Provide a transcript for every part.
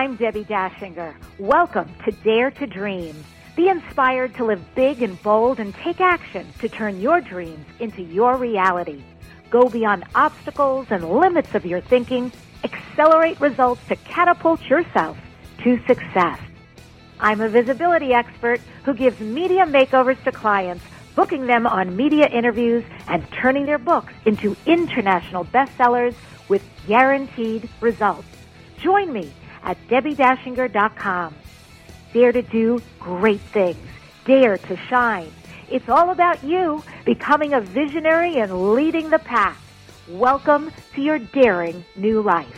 I'm Debbie Dashinger. Welcome to Dare to Dream. Be inspired to live big and bold and take action to turn your dreams into your reality. Go beyond obstacles and limits of your thinking. Accelerate results to catapult yourself to success. I'm a visibility expert who gives media makeovers to clients, booking them on media interviews and turning their books into international bestsellers with guaranteed results. Join me at DebbieDashinger.com. Dare to do great things. Dare to shine. It's all about you becoming a visionary and leading the pack. Welcome to your daring new life.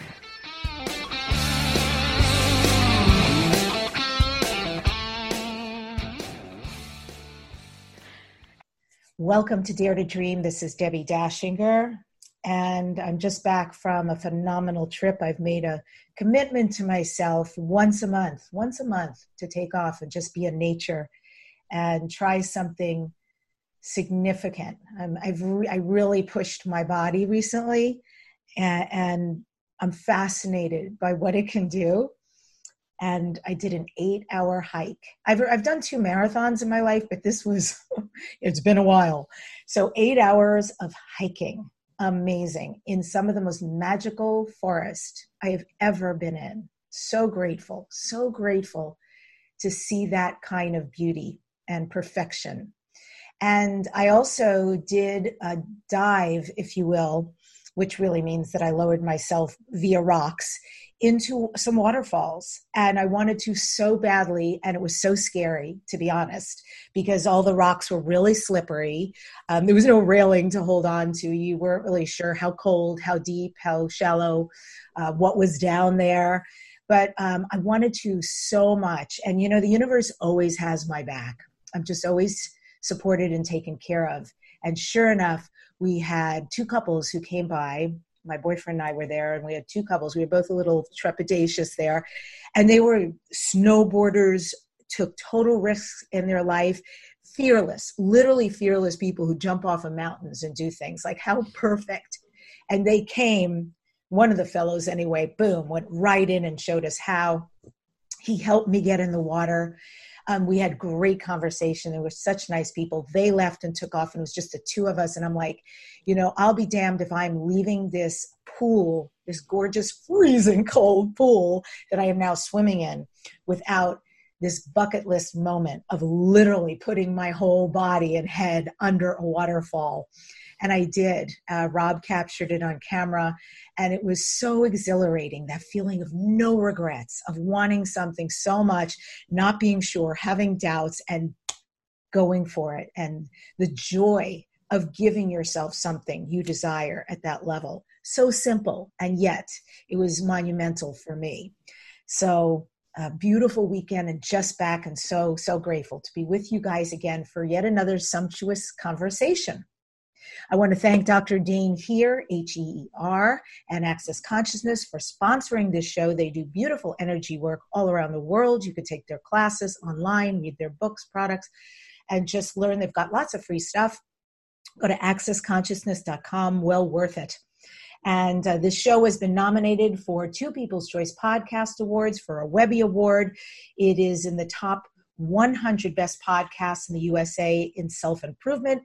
Welcome to Dare to Dream. This is Debbie Dashinger, and I'm just back from a phenomenal trip. I've made a commitment to myself once a month to take off and just be in nature and try something significant. I really pushed my body recently, and I'm fascinated by what it can do. And I did an 8-hour hike. I've done 2 marathons in my life, but this was, it's been a while. So 8 hours of hiking, amazing, in some of the most magical forest I have ever been in. So grateful to see that kind of beauty and perfection. And I also did a dive, if you will, which really means that I lowered myself via rocks into some waterfalls. And I wanted to so badly, and it was so scary, to be honest, because all the rocks were really slippery. There was no railing to hold on to. You weren't really sure how cold, how deep, how shallow, what was down there. But I wanted to so much. And, you know, the universe always has my back. I'm just always supported and taken care of. And sure enough, we had 2 couples who came by. My boyfriend and I were there, and we had 2 couples. We were both a little trepidatious there. And they were snowboarders, took total risks in their life, fearless, literally fearless people who jump off of mountains and do things. Like, how perfect. And they came, one of the fellows anyway, boom, went right in and showed us how. He helped me get in the water. We had great conversation. They were such nice people. They left and took off, and it was just the 2 of us. And I'm like, you know, I'll be damned if I'm leaving this pool, this gorgeous, freezing cold pool that I am now swimming in, without this bucket list moment of literally putting my whole body and head under a waterfall. And I did. Rob captured it on camera. And it was so exhilarating, that feeling of no regrets, of wanting something so much, not being sure, having doubts, and going for it. And the joy of giving yourself something you desire at that level. So simple, and yet it was monumental for me. So a beautiful weekend, and just back, and so grateful to be with you guys again for yet another sumptuous conversation. I want to thank Dr. Dain Heer, Heer, and Access Consciousness for sponsoring this show. They do beautiful energy work all around the world. You could take their classes online, read their books, products, and just learn. They've got lots of free stuff. Go to accessconsciousness.com. Well worth it. And this show has been nominated for 2 People's Choice Podcast Awards, for a Webby Award. It is in the top 100 best podcasts in the USA in self-improvement.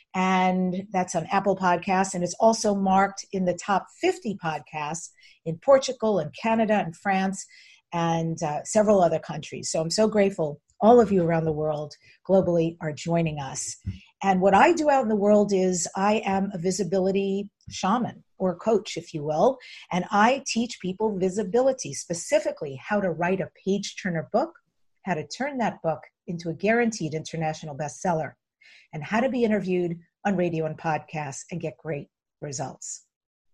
And that's on Apple Podcasts. And it's also marked in the top 50 podcasts in Portugal and Canada and France and several other countries. So I'm so grateful all of you around the world globally are joining us. And what I do out in the world is I am a visibility shaman, or coach, if you will. And I teach people visibility, specifically how to write a page-turner book, how to turn that book into a guaranteed international bestseller, and how to be interviewed on radio and podcasts and get great results.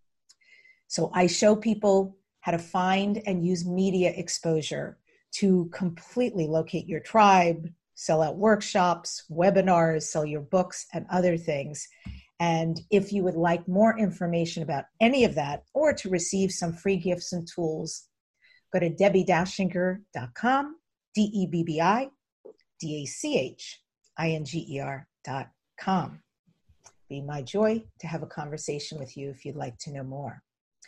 So I show people how to find and use media exposure to completely locate your tribe, sell out workshops, webinars, sell your books, and other things. And if you would like more information about any of that, or to receive some free gifts and tools, go to DebbieDashinger.com, DebbieDashinger.com. Be my joy to have a conversation with you if you'd like to know more.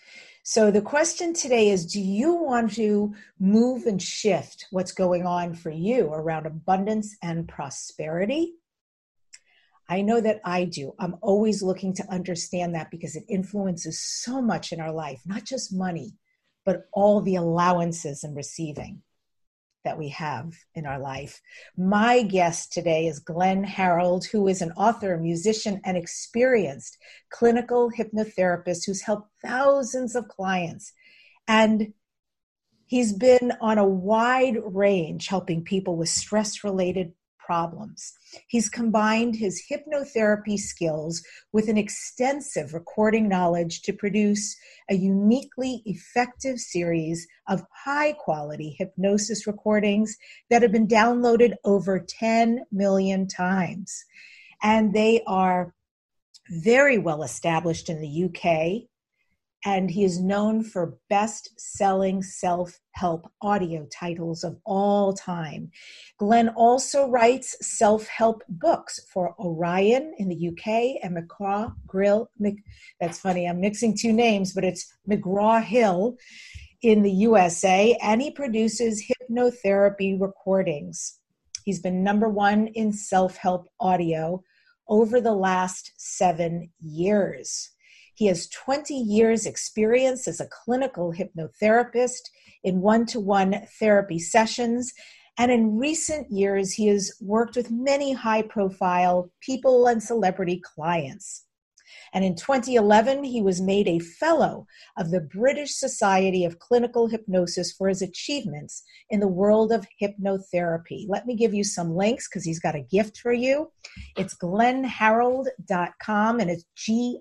So the question today is, do you want to move and shift what's going on for you around abundance and prosperity? I know that I do. I'm always looking to understand that because it influences so much in our life, not just money, but all the allowances and receiving that we have in our life. My guest today is Glenn Harrold, who is an author, musician, and experienced clinical hypnotherapist who's helped thousands of clients. And he's been on a wide range helping people with stress-related problems. He's combined his hypnotherapy skills with an extensive recording knowledge to produce a uniquely effective series of high-quality hypnosis recordings that have been downloaded over 10 million times. And they are very well established in the UK, and he is known for best-selling self-help audio titles of all time. Glenn also writes self-help books for Orion in the UK and that's funny, I'm mixing two names, but it's McGraw-Hill in the USA, and he produces hypnotherapy recordings. He's been #1 in self-help audio over the last 7 years. He has 20 years experience as a clinical hypnotherapist in one-to-one therapy sessions. And in recent years, he has worked with many high-profile people and celebrity clients. And in 2011, he was made a fellow of the British Society of Clinical Hypnosis for his achievements in the world of hypnotherapy. Let me give you some links because he's got a gift for you. It's glennharrold.com, and it's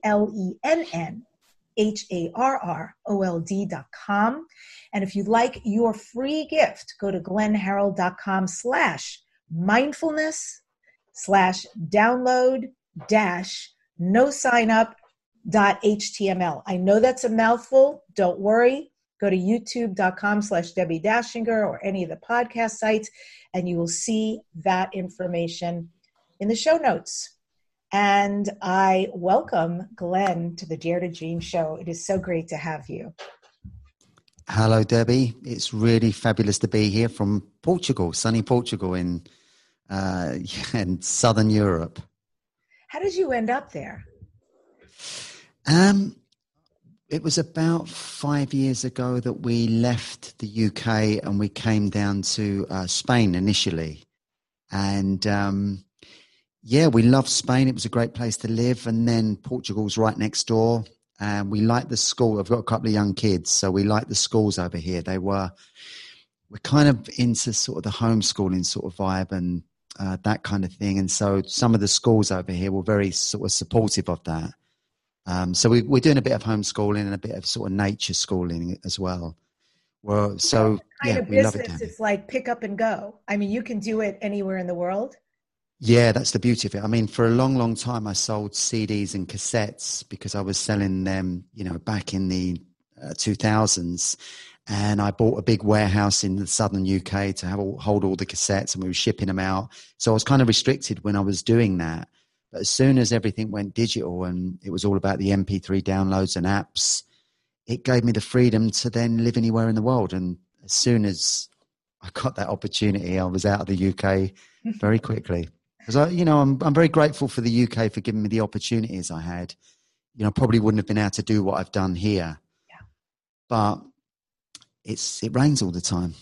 GLENNHARROLD.com. And if you'd like your free gift, go to glennharrold.com/mindfulness/download-no-sign-up.html. I know that's a mouthful. Don't worry. Go to youtube.com/Debbie Dashinger or any of the podcast sites, and you will see that information in the show notes. And I welcome Glenn to the Dare to Dream show. It is so great to have you. Hello, Debbie. It's really fabulous to be here from Portugal, sunny Portugal in southern Europe. How did you end up there? It was about 5 years ago that we left the UK and we came down to Spain initially. And we loved Spain. It was a great place to live. And then Portugal's right next door. And we liked the school. I've got a couple of young kids, so we liked the schools over here. We're kind of into sort of the homeschooling sort of vibe and that kind of thing. And so some of the schools over here were very sort of supportive of that. So we're doing a bit of homeschooling and a bit of sort of nature schooling as well. Well, so kind of we love it. It's like pick up and go. I mean, you can do it anywhere in the world. Yeah, that's the beauty of it. I mean, for a long, long time, I sold CDs and cassettes because I was selling them, back in the 2000s. And I bought a big warehouse in the southern UK to hold all the cassettes, and we were shipping them out. So I was kind of restricted when I was doing that. But as soon as everything went digital and it was all about the MP3 downloads and apps, it gave me the freedom to then live anywhere in the world. And as soon as I got that opportunity, I was out of the UK very quickly. Because I'm very grateful for the UK for giving me the opportunities I had. I probably wouldn't have been able to do what I've done here. Yeah. But it rains all the time.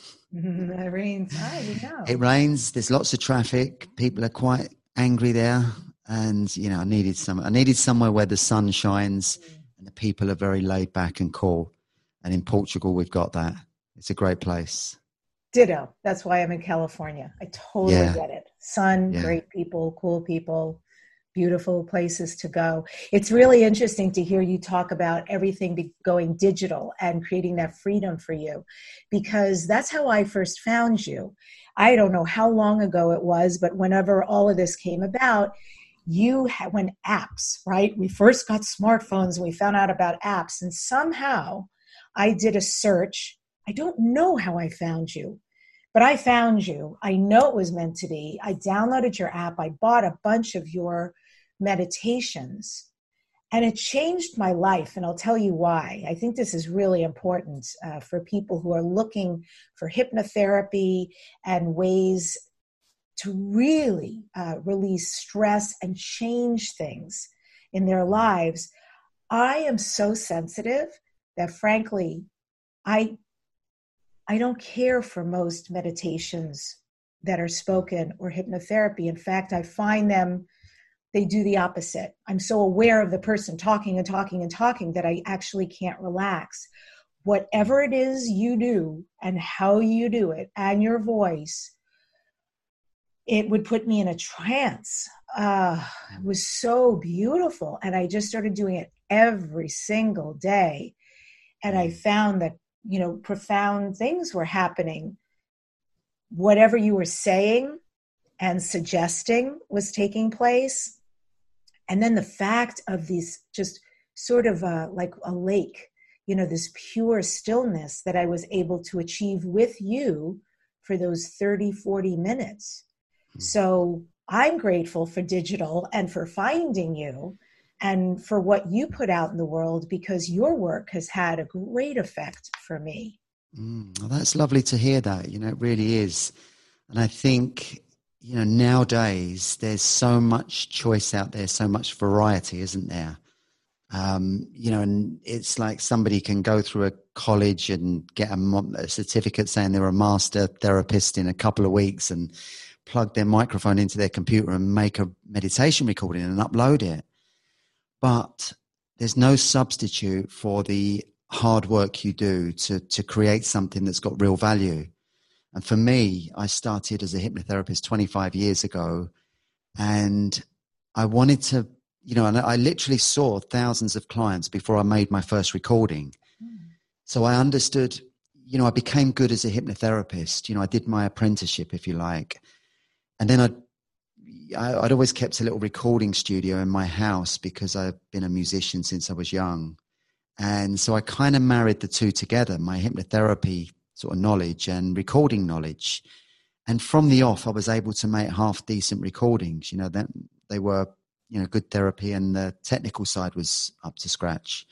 It rains. It rains. There's lots of traffic. People are quite angry there, and I needed somewhere where the sun shines and the people are very laid back and cool. And in Portugal, we've got that. It's a great place. Ditto. That's why I'm in California. I totally get it. Sun, great people, cool people, beautiful places to go. It's really interesting to hear you talk about everything going digital and creating that freedom for you, because that's how I first found you. I don't know how long ago it was, but whenever all of this came about, when apps, right? We first got smartphones and we found out about apps, and somehow I did a search. I don't know how I found you, but I found you. I know it was meant to be. I downloaded your app. I bought a bunch of your meditations, And it changed my life, and I'll tell you why. I think this is really important for people who are looking for hypnotherapy and ways to really release stress and change things in their lives. I am so sensitive that, frankly, I don't care for most meditations that are spoken or hypnotherapy. In fact, I find they do the opposite. I'm so aware of the person talking and talking and talking that I actually can't relax. Whatever it is you do and how you do it and your voice, it would put me in a trance. It was so beautiful. And I just started doing it every single day. And I found that, profound things were happening. Whatever you were saying and suggesting was taking place. And then the fact of these just sort of like a lake, this pure stillness that I was able to achieve with you for those 30, 40 minutes. So I'm grateful for digital and for finding you and for what you put out in the world, because your work has had a great effect for me. Well, that's lovely to hear that. It really is. And I think, nowadays there's so much choice out there, so much variety, isn't there? And it's like somebody can go through a college and get a certificate saying they're a master therapist in a couple of weeks and plug their microphone into their computer and make a meditation recording and upload it. But there's no substitute for the hard work you do to create something that's got real value. And for me, I started as a hypnotherapist 25 years ago, and I wanted to, and I literally saw thousands of clients before I made my first recording. So I understood, I became good as a hypnotherapist. I did my apprenticeship, if you like. And then I'd always kept a little recording studio in my house because I've been a musician since I was young. And so I kind of married the two together, my hypnotherapy sort of knowledge and recording knowledge. And from the off, I was able to make half decent recordings. That they were, good therapy, and the technical side was up to scratch.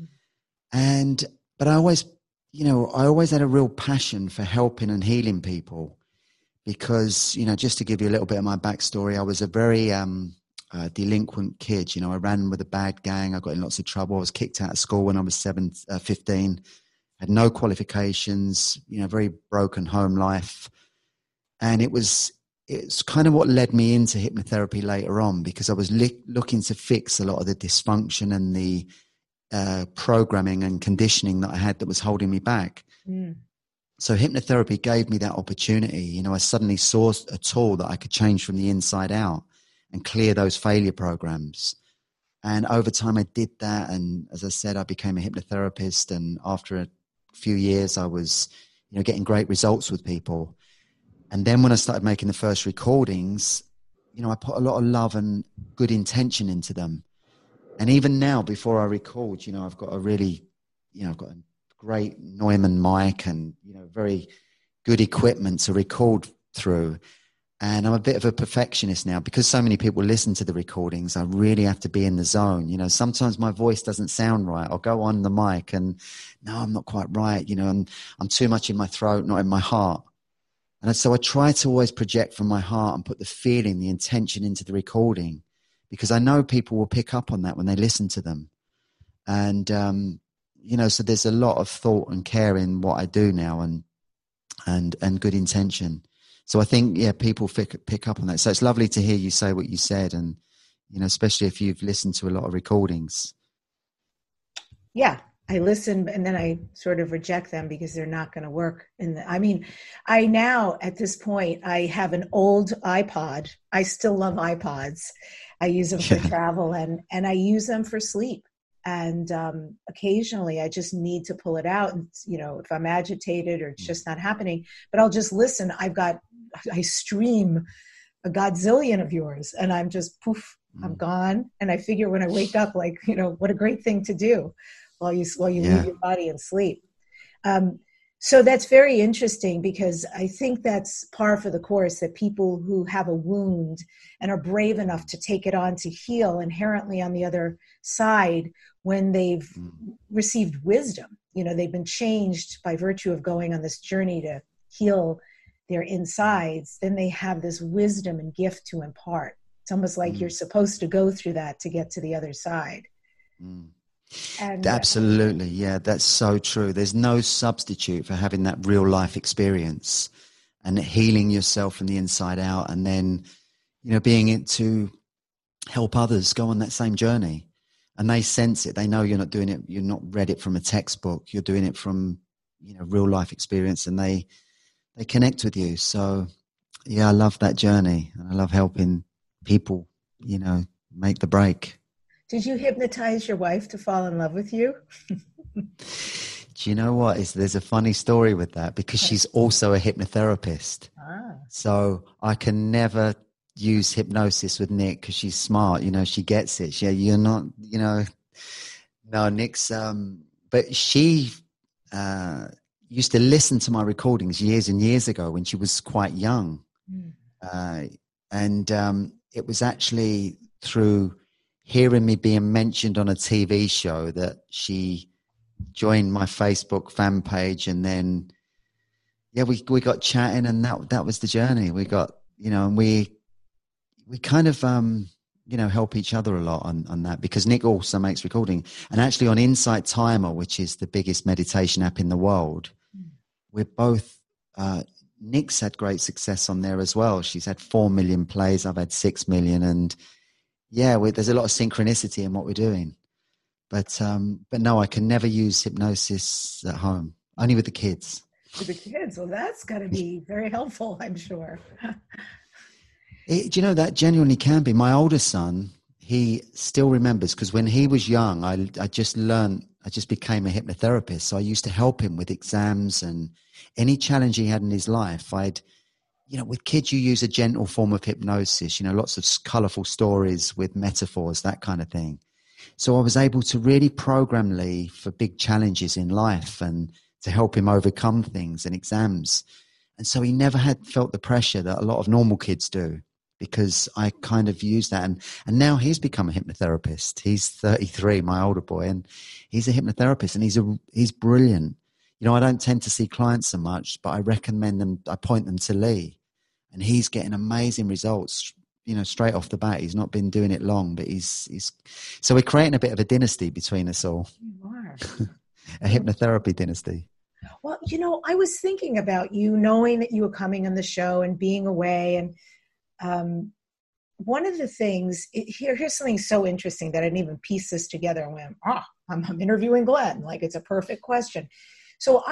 But I always had a real passion for helping and healing people because, just to give you a little bit of my backstory, I was a very delinquent kid. I ran with a bad gang. I got in lots of trouble. I was kicked out of school when I was 15. Had no qualifications, very broken home life. And it's kind of what led me into hypnotherapy later on, because I was looking to fix a lot of the dysfunction and the programming and conditioning that I had that was holding me back. So hypnotherapy gave me that opportunity. I suddenly saw a tool that I could change from the inside out and clear those failure programs. And over time I did that. And as I said, I became a hypnotherapist. And after a few years, I was, getting great results with people. And then when I started making the first recordings, I put a lot of love and good intention into them. And even now, before I record, I've got a really, I've got a great Neumann mic and, very good equipment to record through. And I'm a bit of a perfectionist now because so many people listen to the recordings. I really have to be in the zone. Sometimes my voice doesn't sound right. I'll go on the mic and no, I'm not quite right. And I'm too much in my throat, not in my heart. And so I try to always project from my heart and put the feeling, the intention into the recording, because I know people will pick up on that when they listen to them. And, so there's a lot of thought and care in what I do now and good intention. So I think, people pick up on that. So it's lovely to hear you say what you said, and, especially if you've listened to a lot of recordings. Yeah, I listen and then I sort of reject them because they're not going to work. I now, at this point, I have an old iPod. I still love iPods. I use them for travel and I use them for sleep. And occasionally I just need to pull it out. And, if I'm agitated or it's just not happening, but I'll just listen. I stream a godzillion of yours and I'm just poof, I'm gone. And I figure when I wake up, like, what a great thing to do while you leave your body and sleep. So that's very interesting, because I think that's par for the course, that people who have a wound and are brave enough to take it on to heal, inherently on the other side, when they've received wisdom, they've been changed by virtue of going on this journey to heal their insides, then they have this wisdom and gift to impart. It's almost like you're supposed to go through that to get to the other side. And absolutely. Yeah, that's so true. There's no substitute for having that real life experience and healing yourself from the inside out, and then, being it to help others go on that same journey. And they sense it. They know you're not doing it. You're not read it from a textbook. You're doing it from, real life experience, and they connect with you. So yeah, I love that journey, and I love helping people, make the break. Did you hypnotize your wife to fall in love with you? Do you know what? There's a funny story with that, because she's also a hypnotherapist. So I can never use hypnosis with Nick, because she's smart. She gets it. You're not, no, Nick's, but she used to listen to my recordings years and years ago when she was quite young. And it was actually through hearing me being mentioned on a TV show that she joined my Facebook fan page. And then, we got chatting, and that was the journey. We got, and we kind of, help each other a lot on that, because Nick also makes recording. And actually on Insight Timer, which is the biggest meditation app in the world, we're both, Nick's had great success on there as well. She's had 4 million plays. I've had 6 million. And there's a lot of synchronicity in what we're doing. But no, I can never use hypnosis at home, only with the kids. With the kids? Well, that's got to be very helpful, I'm sure. Do you know, that genuinely can be. My older son, he still remembers, because when he was young, I just became a hypnotherapist. So I used to help him with exams and any challenge he had in his life. With kids, you use a gentle form of hypnosis, lots of colorful stories with metaphors, that kind of thing. So I was able to really program Lee for big challenges in life and to help him overcome things and exams. And so he never had felt the pressure that a lot of normal kids do, because I kind of used that. And now he's become a hypnotherapist. He's 33, my older boy, and he's a hypnotherapist, and he's brilliant. I don't tend to see clients so much, but I recommend them. I point them to Lee, and he's getting amazing results, straight off the bat. He's not been doing it long, but he's so we're creating a bit of a dynasty between us all. You are. A hypnotherapy dynasty. Well, I was thinking about you, knowing that you were coming on the show and being away. And one of the things, here's something so interesting that I didn't even piece this together. And went, I'm interviewing Glenn. Like, it's a perfect question. So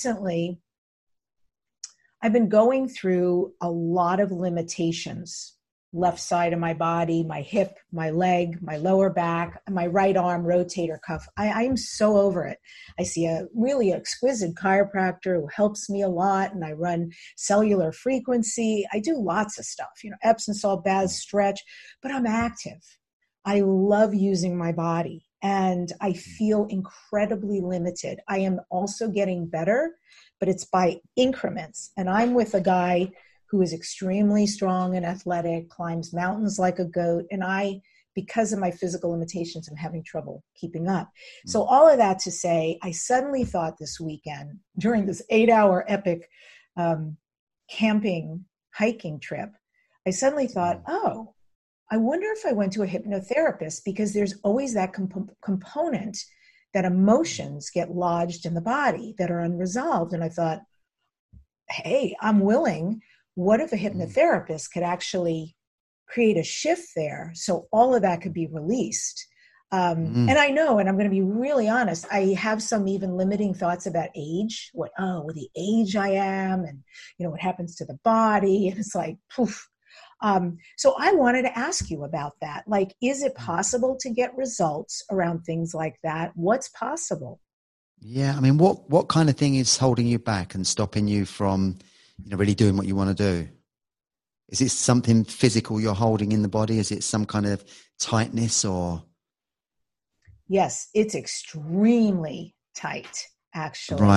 I've been going through a lot of limitations. Left side of my body, my hip, my leg, my lower back, my right arm rotator cuff. I'm so over it. I see a really exquisite chiropractor who helps me a lot, and I run cellular frequency. I do lots of stuff, Epsom salt baths, stretch, but I'm active. I love using my body, and I feel incredibly limited. I am also getting better, but it's by increments. And I'm with a guy who is extremely strong and athletic, climbs mountains like a goat. And I, because of my physical limitations, I'm having trouble keeping up. So all of that to say, I suddenly thought this weekend, during this 8-hour epic camping, hiking trip, I suddenly thought, I wonder if I went to a hypnotherapist, because there's always that component that emotions get lodged in the body that are unresolved. And I thought, hey, I'm willing. What if a hypnotherapist could actually create a shift there so all of that could be released? And I know, and I'm going to be really honest, I have some even limiting thoughts about age, with the age I am, and, what happens to the body. And it's like, poof. So I wanted to ask you about that. Like, is it possible to get results around things like that? What's possible? Yeah. I mean, what kind of thing is holding you back and stopping you from, really doing what you want to do? Is it something physical you're holding in the body? Is it some kind of tightness or? Yes, it's extremely tight, actually. Right.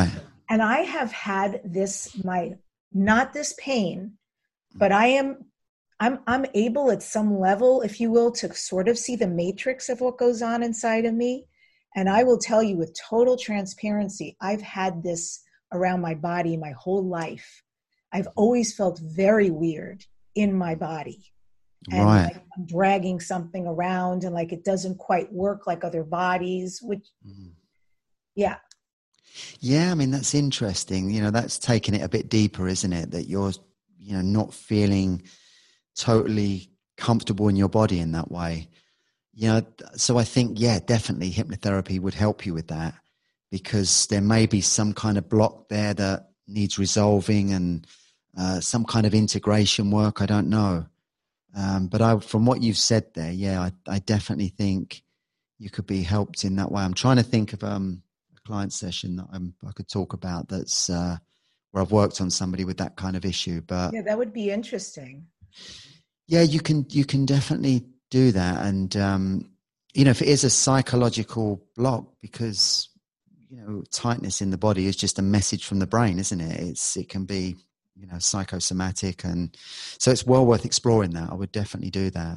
And I have had this, not this pain, but I'm able at some level, if you will, to sort of see the matrix of what goes on inside of me. And I will tell you with total transparency, I've had this around my body my whole life. I've always felt very weird in my body. And Right. like I'm dragging something around and like it doesn't quite work like other bodies, which, yeah. Yeah, I mean, that's interesting. That's taking it a bit deeper, isn't it? That you're, not feeling totally comfortable in your body in that way. So I think, yeah, definitely hypnotherapy would help you with that, because there may be some kind of block there that needs resolving, and some kind of integration work. I don't know. But from what you've said there, yeah, I definitely think you could be helped in that way. I'm trying to think of a client session that I could talk about that's where I've worked on somebody with that kind of issue. But Yeah, that would be interesting. yeah, you can definitely do that. And, if it is a psychological block, because, tightness in the body is just a message from the brain, isn't it? It can be, psychosomatic. And so it's well worth exploring that. I would definitely do that.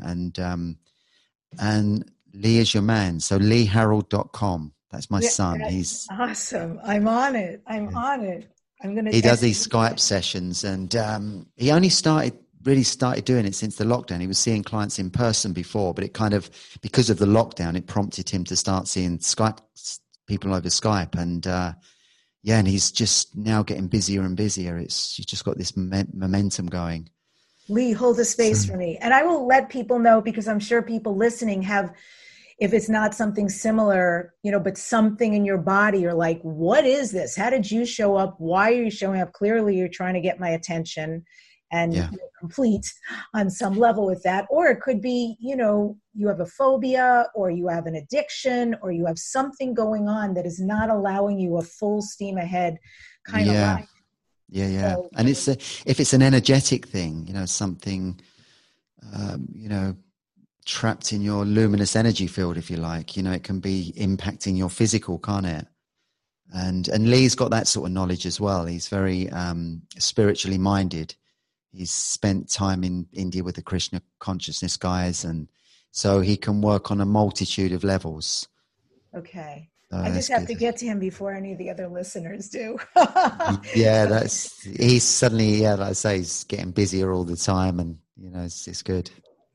And Lee is your man. So leeharold.com. That's my son. That's He's awesome. I'm on it. I'm going to. He does these Skype sessions, and he only really started doing it since the lockdown. He was seeing clients in person before, but it kind of, because of the lockdown, it prompted him to start seeing people over Skype. And and he's just now getting busier and busier. He's just got this momentum going. Lee, hold a space for me. And I will let people know, because I'm sure people listening have, if it's not something similar, but something in your body, you're like, what is this? How did you show up? Why are you showing up? Clearly, you're trying to get my attention, and you're complete on some level with that. Or it could be, you have a phobia, or you have an addiction, or you have something going on that is not allowing you a full steam ahead kind of life. Yeah. So, and if it's an energetic thing, something, trapped in your luminous energy field, if you like, it can be impacting your physical, can't it? And Lee's got that sort of knowledge as well. He's very spiritually minded. He's spent time in India with the Krishna consciousness guys, and so he can work on a multitude of levels. Okay. I just have to get to him before any of the other listeners do. Yeah, he's suddenly, like I say, he's getting busier all the time, and it's good.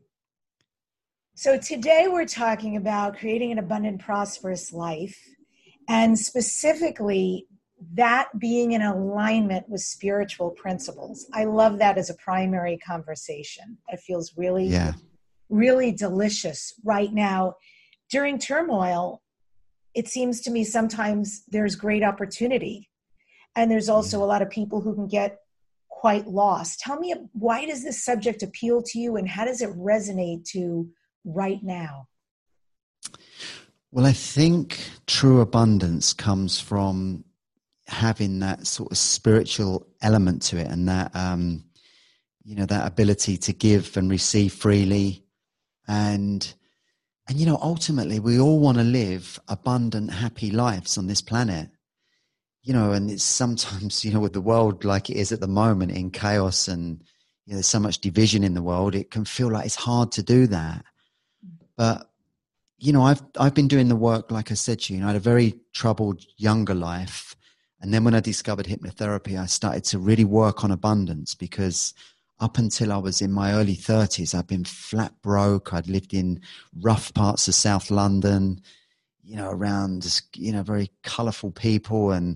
So today we're talking about creating an abundant, prosperous life, and specifically that being in alignment with spiritual principles. I love that as a primary conversation. It feels really, really delicious right now. During turmoil, it seems to me sometimes there's great opportunity, and there's also a lot of people who can get quite lost. Tell me, why does this subject appeal to you, and how does it resonate to right now? Well, I think true abundance comes from having that sort of spiritual element to it, and that that ability to give and receive freely, and ultimately we all want to live abundant, happy lives on this planet. And it's sometimes, with the world like it is at the moment, in chaos, and there's so much division in the world, it can feel like it's hard to do that. But I've been doing the work, like I said to you. I had a very troubled younger life, and then when I discovered hypnotherapy, I started to really work on abundance, because up until I was in my early 30s, I'd been flat broke. I'd lived in rough parts of South London, around very colourful people, and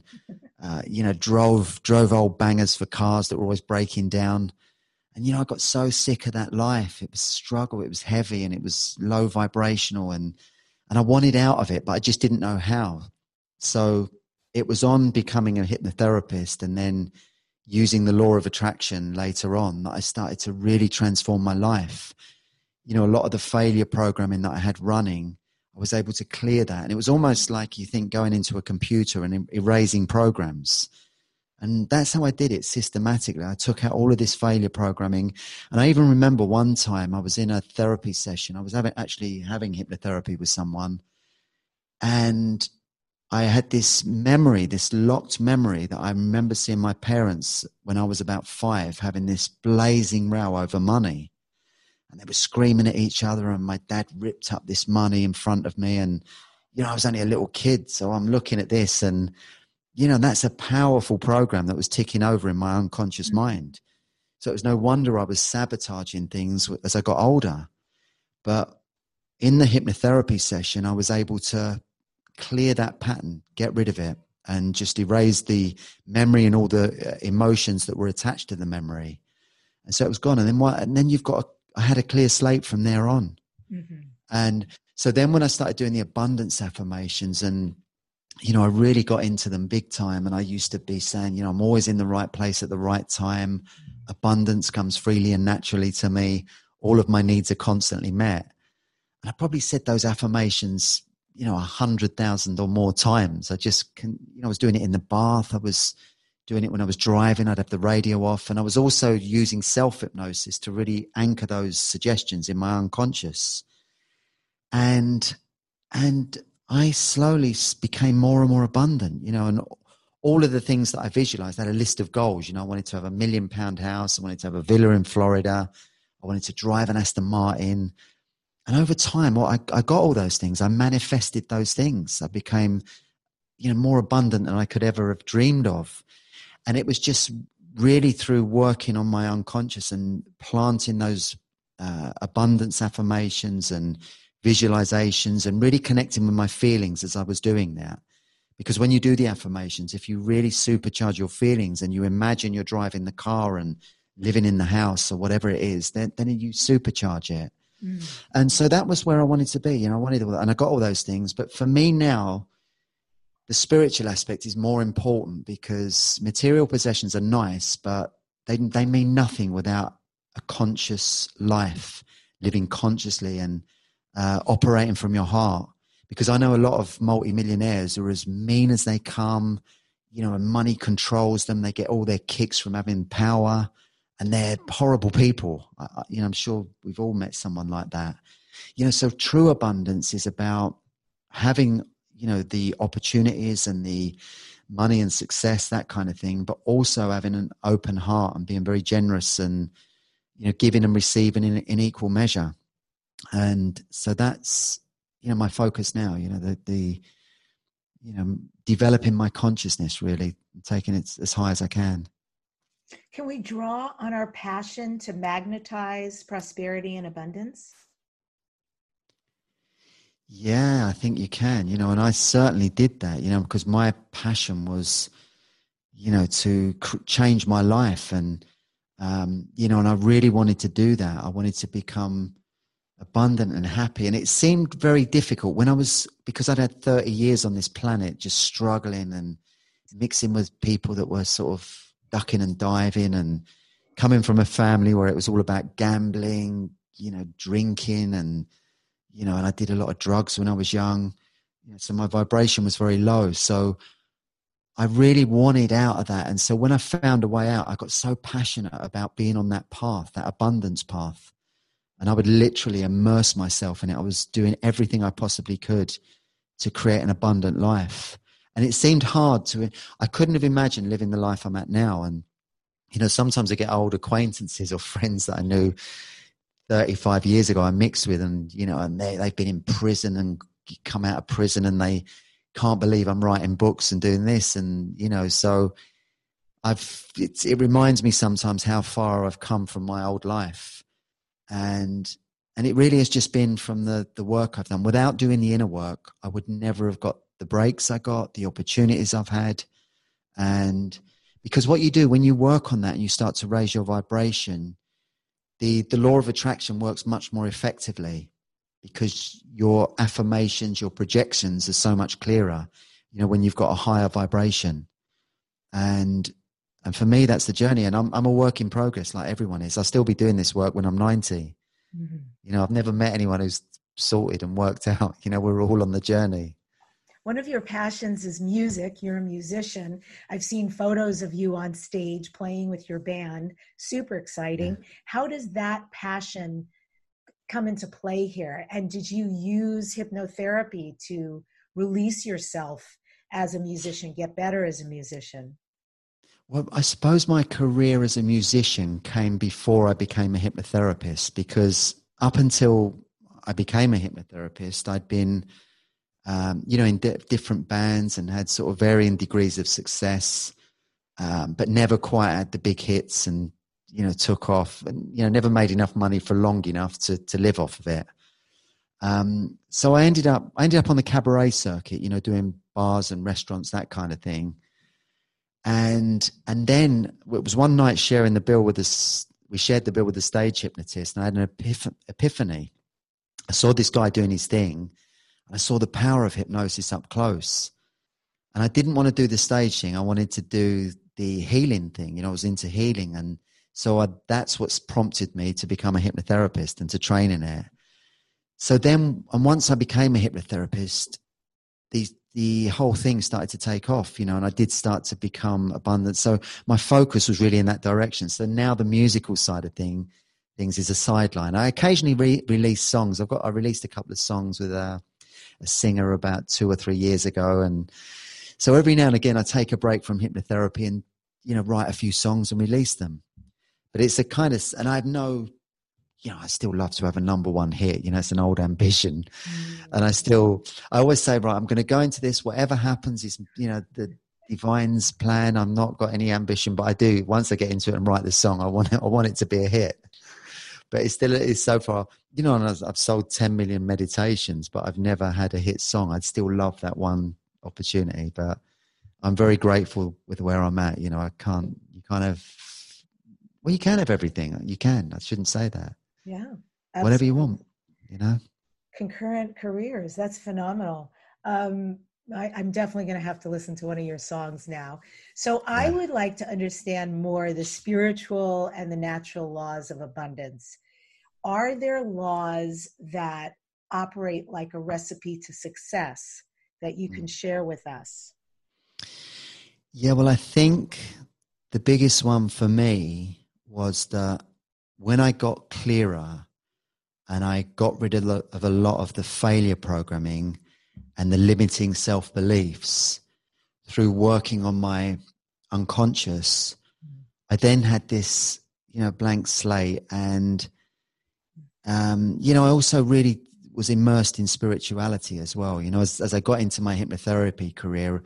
drove old bangers for cars that were always breaking down. And, I got so sick of that life. It was struggle. It was heavy, and it was low vibrational, and I wanted out of it, but I just didn't know how. So it was on becoming a hypnotherapist, and then using the law of attraction later on, that I started to really transform my life. A lot of the failure programming that I had running, I was able to clear that. And it was almost like, you think, going into a computer and erasing programs. And that's how I did it systematically. I took out all of this failure programming. And I even remember one time I was in a therapy session. I was having hypnotherapy with someone. And I had this memory, this locked memory that I remember seeing my parents when I was about 5 having this blazing row over money. And they were screaming at each other, and my dad ripped up this money in front of me. And, I was only a little kid, so I'm looking at this, and, that's a powerful program that was ticking over in my unconscious mind. So it was no wonder I was sabotaging things as I got older. But in the hypnotherapy session, I was able to clear that pattern, get rid of it, and just erase the memory and all the emotions that were attached to the memory. And so it was gone. And then I had a clear slate from there on. Mm-hmm. And so then when I started doing the abundance affirmations, and, I really got into them big time. And I used to be saying, I'm always in the right place at the right time. Abundance comes freely and naturally to me. All of my needs are constantly met. And I probably said those affirmations 100,000 or more times. I was doing it in the bath. I was doing it when I was driving. I'd have the radio off. And I was also using self-hypnosis to really anchor those suggestions in my unconscious. And I slowly became more and more abundant, and all of the things that I visualized. I had a list of goals. I wanted to have £1 million house. I wanted to have a villa in Florida. I wanted to drive an Aston Martin. And over time, I got all those things. I manifested those things. I became, more abundant than I could ever have dreamed of. And it was just really through working on my unconscious and planting those abundance affirmations and visualizations and really connecting with my feelings as I was doing that. Because when you do the affirmations, if you really supercharge your feelings and you imagine you're driving the car and living in the house or whatever it is, then you supercharge it. And so that was where I wanted to be. I wanted all that, and I got all those things. But for me now, the spiritual aspect is more important, because material possessions are nice, but they mean nothing without a conscious life, living consciously and operating from your heart. Because I know a lot of multimillionaires are as mean as they come, and money controls them. They get all their kicks from having power. And they're horrible people. I'm sure we've all met someone like that. So true abundance is about having, the opportunities and the money and success, that kind of thing, but also having an open heart and being very generous and, giving and receiving in equal measure. And so that's, my focus now, the developing my consciousness, really, taking it as high as I can. Can we draw on our passion to magnetize prosperity and abundance? Yeah, I think you can, and I certainly did that, because my passion was, to change my life. And, and I really wanted to do that. I wanted to become abundant and happy. And it seemed very difficult because I'd had 30 years on this planet, just struggling and mixing with people that were sort of ducking and diving, and coming from a family where it was all about gambling, drinking, and and I did a lot of drugs when I was young. So my vibration was very low. So I really wanted out of that. And so when I found a way out, I got so passionate about being on that path, that abundance path. And I would literally immerse myself in it. I was doing everything I possibly could to create an abundant life. And it seemed hard I couldn't have imagined living the life I'm at now. And, sometimes I get old acquaintances or friends that I knew 35 years ago I mixed with, and, and they've been in prison and come out of prison, and they can't believe I'm writing books and doing this. And, so it reminds me sometimes how far I've come from my old life. And it really has just been from the work I've done. Without doing the inner work, I would never have got the breaks I got, the opportunities I've had. And because what you do when you work on that and you start to raise your vibration, the law of attraction works much more effectively, because your affirmations, your projections are so much clearer, when you've got a higher vibration. And for me, that's the journey. And I'm a work in progress, like everyone is. I'll still be doing this work when I'm 90. Mm-hmm. I've never met anyone who's sorted and worked out. We're all on the journey. One of your passions is music. You're a musician. I've seen photos of you on stage playing with your band. Super exciting. Yeah. How does that passion come into play here? And did you use hypnotherapy to release yourself as a musician, get better as a musician? Well, I suppose my career as a musician came before I became a hypnotherapist, because up until I became a hypnotherapist, I'd been, in different bands and had sort of varying degrees of success, but never quite had the big hits and, took off and, never made enough money for long enough to live off of it. So I ended up on the cabaret circuit, doing bars and restaurants, that kind of thing. And then it was one night sharing the bill with us. We shared the bill with the stage hypnotist, and I had an epiphany. I saw this guy doing his thing, and I saw the power of hypnosis up close. And I didn't want to do the stage thing. I wanted to do the healing thing. I was into healing. And so that's what's prompted me to become a hypnotherapist and to train in it. So then, and once I became a hypnotherapist, the whole thing started to take off, and I did start to become abundant. So my focus was really in that direction. So now the musical side of things is a sideline. I occasionally release songs. I released a couple of songs with a singer about 2 or 3 years ago. And so every now and again, I take a break from hypnotherapy and, write a few songs and release them. But it's a kind of, and I have no, I still love to have a number one hit. It's an old ambition. And I always say, right, I'm going to go into this, whatever happens is, the divine's plan. I'm not got any ambition, but I do, once I get into it and write the song, I want it to be a hit. But it is so far, and I've sold 10 million meditations, but I've never had a hit song. I'd still love that one opportunity, but I'm very grateful with where I'm at. You can have everything. You can, I shouldn't say that. Yeah. Absolutely. Whatever you want, Concurrent careers. That's phenomenal. I'm definitely going to have to listen to one of your songs now. So I would like to understand more the spiritual and the natural laws of abundance. Are there laws that operate like a recipe to success that you can share with us? Yeah, well, I think the biggest one for me was that when I got clearer and I got rid of a lot of the failure programming and the limiting self-beliefs through working on my unconscious, I then had this, blank slate. And, I also really was immersed in spirituality as well. As I got into my hypnotherapy career,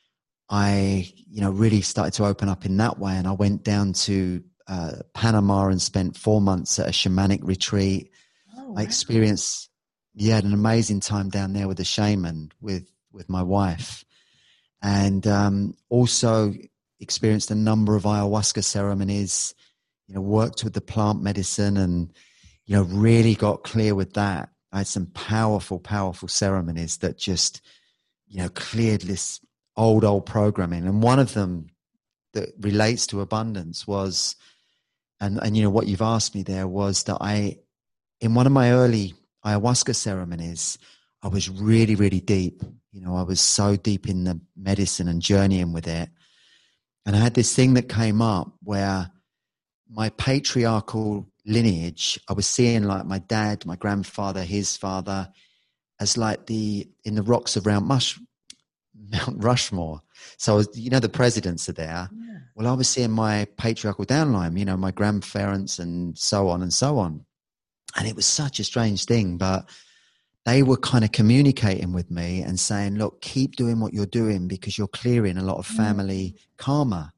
I, really started to open up in that way. And I went down to Panama and spent 4 months at a shamanic retreat. Oh, wow. I experienced, had an amazing time down there with a shaman with my wife, and also experienced a number of ayahuasca ceremonies, worked with the plant medicine and, really got clear with that. I had some powerful ceremonies that just, cleared this old programming. And one of them that relates to abundance was, and what you've asked me there was that in one of my early ayahuasca ceremonies, I was really, really deep. I was so deep in the medicine and journeying with it. And I had this thing that came up where my patriarchal lineage, I was seeing like my dad, my grandfather, his father, as like in the rocks around Mount Rushmore. So I was, the presidents are there. Yeah. Well, I was seeing my patriarchal downline, my grandparents and so on and so on. And it was such a strange thing, but they were kind of communicating with me and saying, look, keep doing what you're doing because you're clearing a lot of family karma.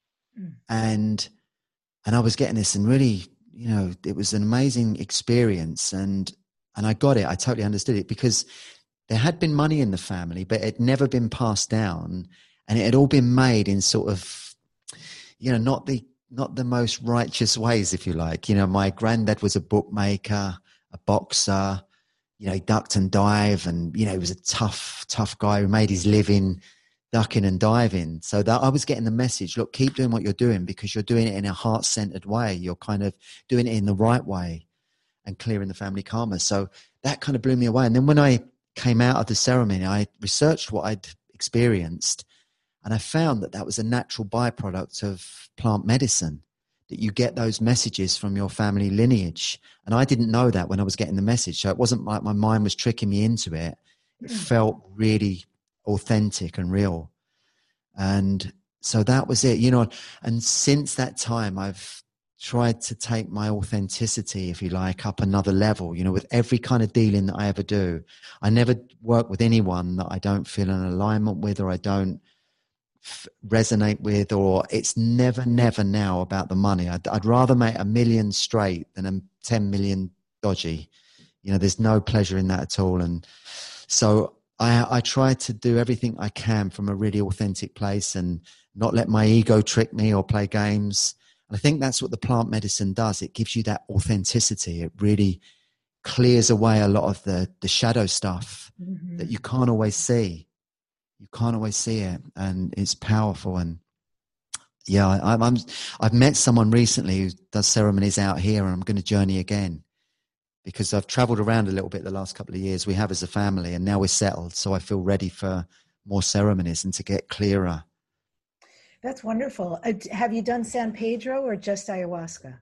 And I was getting this, and really, it was an amazing experience. And I got it. I totally understood it, because there had been money in the family, but it had never been passed down. And it had all been made in sort of, not the most righteous ways, if you like. My granddad was a bookmaker, a boxer, he ducked and dived, and, he was a tough guy who made his living ducking and diving. So that I was getting the message, look, keep doing what you're doing because you're doing it in a heart-centered way. You're kind of doing it in the right way and clearing the family karma. So that kind of blew me away. And then when I came out of the ceremony, I researched what I'd experienced, and I found that was a natural byproduct of plant medicine, that you get those messages from your family lineage. And I didn't know that when I was getting the message. So it wasn't like my mind was tricking me into it. It felt really authentic and real. And so that was it, you know. And since that time, I've tried to take my authenticity, if you like, up another level, you know, with every kind of dealing that I ever do. I never work with anyone that I don't feel an alignment with, or I don't resonate with, or it's never now about the money. I'd rather make 1 million straight than 10 million dodgy. You know, there's no pleasure in that at all. And so I try to do everything I can from a really authentic place and not let my ego trick me or play games. And I think that's what the plant medicine does. It gives you that authenticity. It really clears away a lot of the shadow stuff that you can't always see. You can't always see it, and it's powerful. And yeah, I've met someone recently who does ceremonies out here, and I'm going to journey again because I've traveled around a little bit the last couple of years. We have as a family, and now we're settled. So I feel ready for more ceremonies and to get clearer. That's wonderful. Have you done San Pedro or just ayahuasca?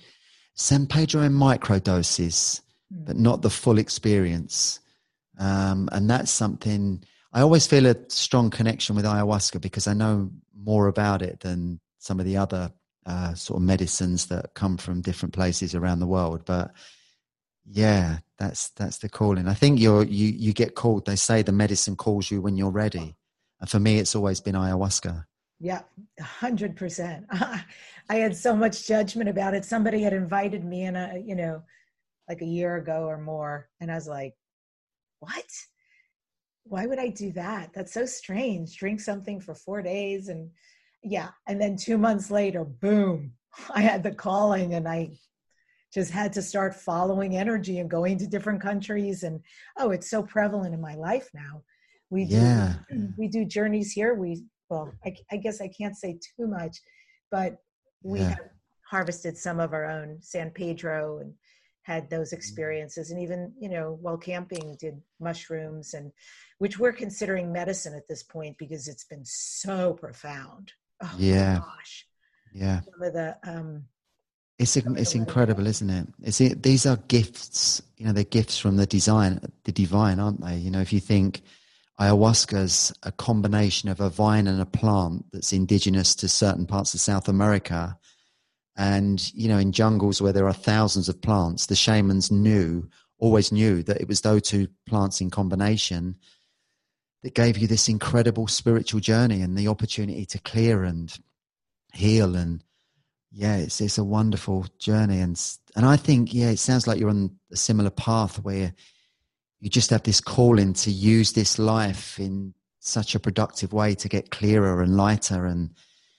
San Pedro in microdoses, but not the full experience. And that's something I always feel a strong connection with ayahuasca because I know more about it than some of the other sort of medicines that come from different places around the world. But yeah, that's the calling. I think you get called. They say the medicine calls you when you're ready. And for me, it's always been ayahuasca. Yeah, 100%. I had so much judgment about it. Somebody had invited me in like a year ago or more. And I was like, what? Why would I do that? That's so strange. Drink something for 4 days. And yeah. And then 2 months later, boom, I had the calling and I just had to start following energy and going to different countries. And, oh, it's so prevalent in my life now. We do journeys here. I guess I can't say too much, but we have harvested some of our own San Pedro and had those experiences. And even, while camping, did mushrooms, and which we're considering medicine at this point because it's been so profound. Oh my gosh. Yeah. Some of the, it's incredible, isn't it? These are gifts, they're gifts from the divine, aren't they? If you think ayahuasca's a combination of a vine and a plant that's indigenous to certain parts of South America. And, in jungles where there are thousands of plants, the shamans always knew that it was those two plants in combination that gave you this incredible spiritual journey and the opportunity to clear and heal. And yeah, it's a wonderful journey. And I think, it sounds like you're on a similar path where you just have this calling to use this life in such a productive way to get clearer and lighter. And,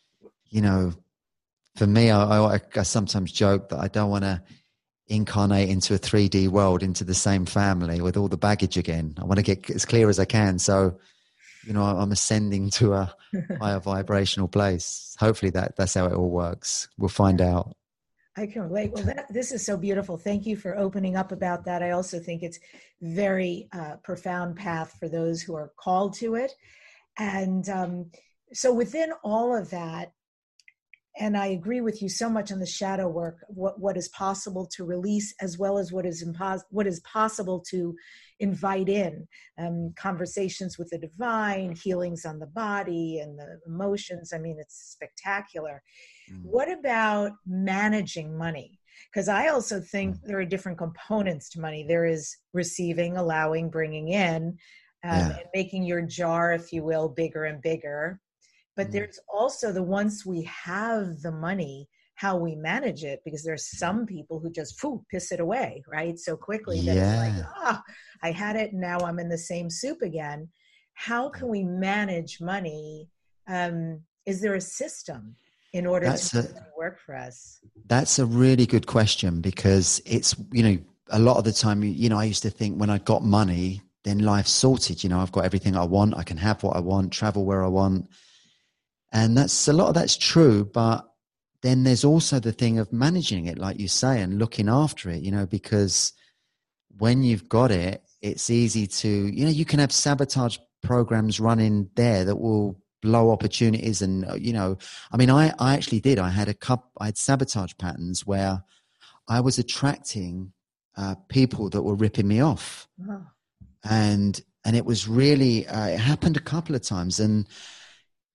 for me, I sometimes joke that I don't want to incarnate into a 3D world, into the same family with all the baggage again. I want to get as clear as I can. So, I'm ascending to a higher vibrational place. Hopefully that's how it all works. We'll find out. I can relate. Well, this is so beautiful. Thank you for opening up about that. I also think it's very profound path for those who are called to it. And so within all of that, and I agree with you so much on the shadow work, what is possible to release as well as what is possible to invite in, conversations with the divine, healings on the body and the emotions. I mean, it's spectacular. What about managing money? Because I also think there are different components to money. There is receiving, allowing, bringing in, and making your jar, if you will, bigger and bigger. But there's also once we have the money, how we manage it, because there's some people who just piss it away, right? So quickly that it's like, I had it, now I'm in the same soup again. How can we manage money? Is there a system in order to work for us? That's a really good question, because it's, a lot of the time, I used to think when I got money, then life's sorted. I've got everything I want. I can have what I want, travel where I want. And a lot of that's true, but then there's also the thing of managing it, like you say, and looking after it, because when you've got it, it's easy to, you can have sabotage programs running there that will blow opportunities. And, I actually did. I had sabotage patterns where I was attracting people that were ripping me off. And it was really, it happened a couple of times. And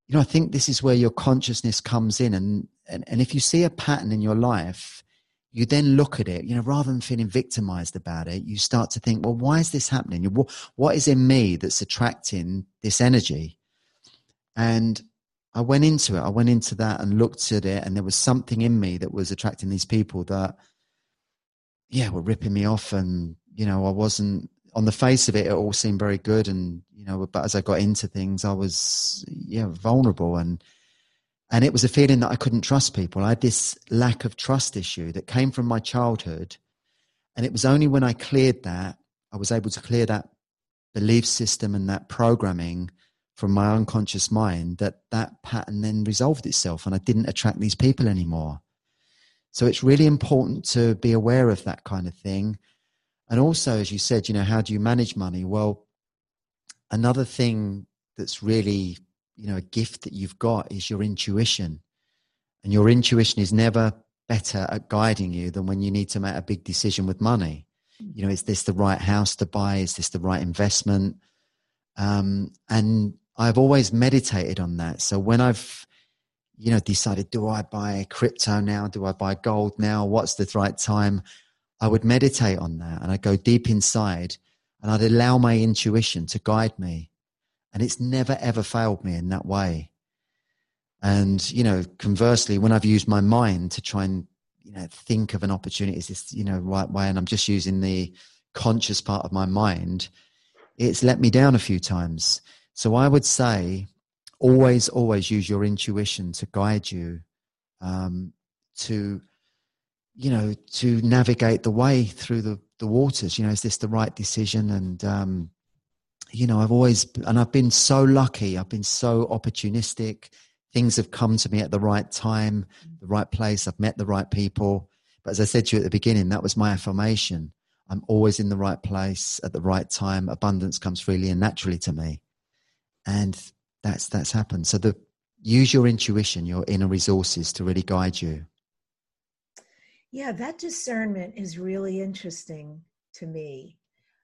I think this is where your consciousness comes in. And if you see a pattern in your life, you then look at it, rather than feeling victimized about it, you start to think, well, why is this happening? What is in me that's attracting this energy? And I went into that and looked at it, and there was something in me that was attracting these people that, were ripping me off. And, I wasn't, on the face of it, it all seemed very good. And, but as I got into things, I was, vulnerable. And it was a feeling that I couldn't trust people. I had this lack of trust issue that came from my childhood. And it was only when I cleared that, I was able to clear that belief system and that programming from my unconscious mind, that pattern then resolved itself, and I didn't attract these people anymore. So it's really important to be aware of that kind of thing. And also, as you said, how do you manage money? Well, another thing that's really, a gift that you've got is your intuition. And your intuition is never better at guiding you than when you need to make a big decision with money. Is this the right house to buy? Is this the right investment? And I've always meditated on that. So when I've, decided, do I buy crypto now? Do I buy gold now? What's the right time? I would meditate on that, and I'd go deep inside, and I'd allow my intuition to guide me. And it's never, ever failed me in that way. And, conversely, when I've used my mind to try and, think of an opportunity, is this, right way, and I'm just using the conscious part of my mind, it's let me down a few times. So I would say always use your intuition to guide you, to navigate the way through the waters. Is this the right decision? And, I've been so lucky. I've been so opportunistic. Things have come to me at the right time, the right place. I've met the right people. But as I said to you at the beginning, that was my affirmation. I'm always in the right place at the right time. Abundance comes freely and naturally to me. And that's happened. So use your intuition, your inner resources to really guide you. Yeah, that discernment is really interesting to me.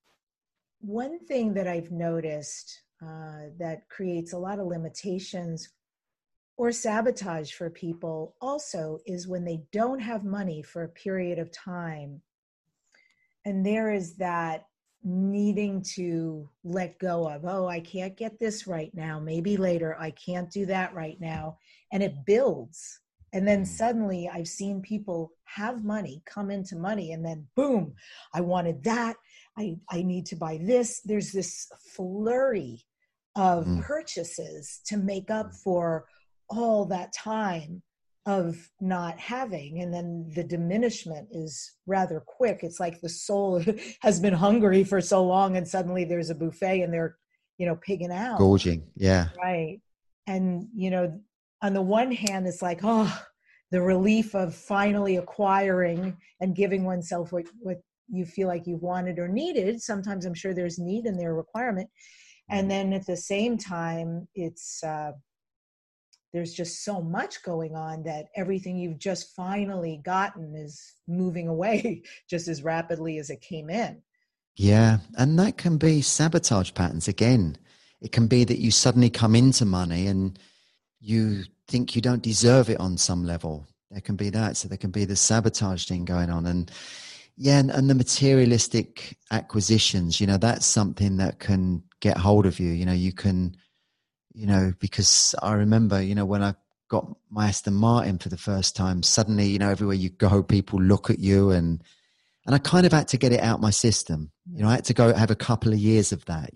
One thing that I've noticed that creates a lot of limitations or sabotage for people also is when they don't have money for a period of time. And there is that needing to let go of, I can't get this right now, maybe later, I can't do that right now. And it builds. And then suddenly I've seen people have money, come into money, and then boom, I wanted that. I need to buy this. There's this flurry of purchases to make up for all that time of not having. And then the diminishment is rather quick. It's like the soul has been hungry for so long, and suddenly there's a buffet and they're, pigging out. Gorging. Yeah. Right. And, on the one hand, it's like, the relief of finally acquiring and giving oneself what you feel like you wanted or needed. Sometimes I'm sure there's need in their requirement. And then at the same time, it's, there's just so much going on that everything you've just finally gotten is moving away just as rapidly as it came in. Yeah. And that can be sabotage patterns again. It can be that you suddenly come into money and you think you don't deserve it on some level. There can be that. So there can be the sabotage thing going on. And and the materialistic acquisitions, that's something that can get hold of you. You can, because I remember, when I got my Aston Martin for the first time, suddenly, everywhere you go, people look at you, and I kind of had to get it out my system. I had to go have a couple of years of that,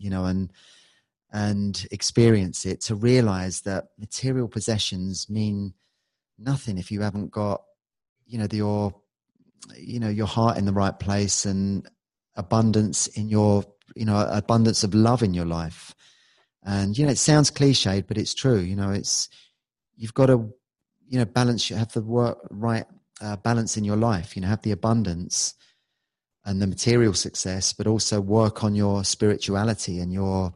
and experience it to realize that material possessions mean nothing if you haven't got, your heart in the right place, and abundance in your, abundance of love in your life. And, it sounds cliched, but it's true. You've got to, balance, you have the right balance in your life, have the abundance and the material success, but also work on your spirituality and your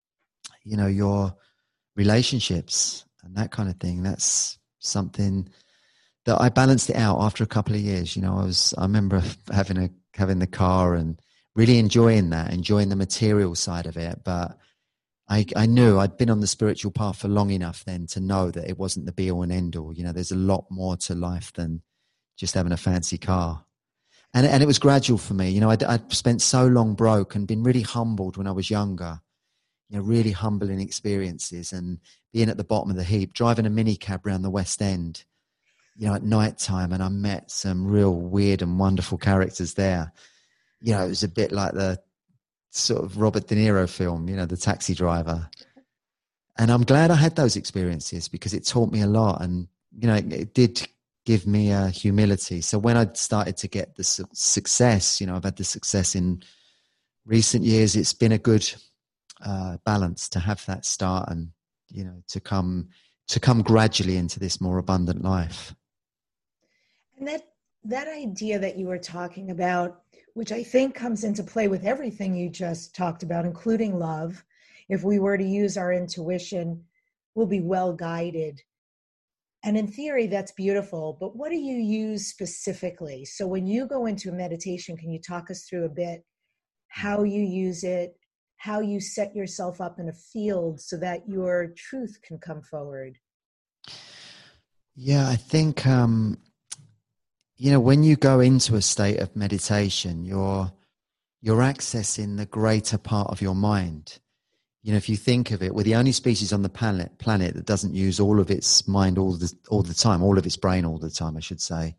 relationships and that kind of thing. That's something that I balanced it out after a couple of years. I remember having the car and really enjoying the material side of it, but I knew I'd been on the spiritual path for long enough then to know that it wasn't the be all and end all. There's a lot more to life than just having a fancy car. And it was gradual for me. I'd spent so long broke and been really humbled when I was younger, really humbling experiences, and being at the bottom of the heap, driving a minicab around the West End, at night time. And I met some real weird and wonderful characters there. It was a bit like the sort of Robert De Niro film, The Taxi Driver. And I'm glad I had those experiences because it taught me a lot. And, it did give me a humility. So when I started to get the success, I've had the success in recent years, it's been a good balance to have that start and, to come gradually into this more abundant life. And that idea that you were talking about, which I think comes into play with everything you just talked about, including love. If we were to use our intuition, we'll be well guided. And in theory, that's beautiful. But what do you use specifically? So when you go into a meditation, can you talk us through a bit how you use it, how you set yourself up in a field so that your truth can come forward? Yeah, I think, when you go into a state of meditation, you're accessing the greater part of your mind. If you think of it, we're the only species on the planet that doesn't use all of its mind all the time, all of its brain all the time, I should say.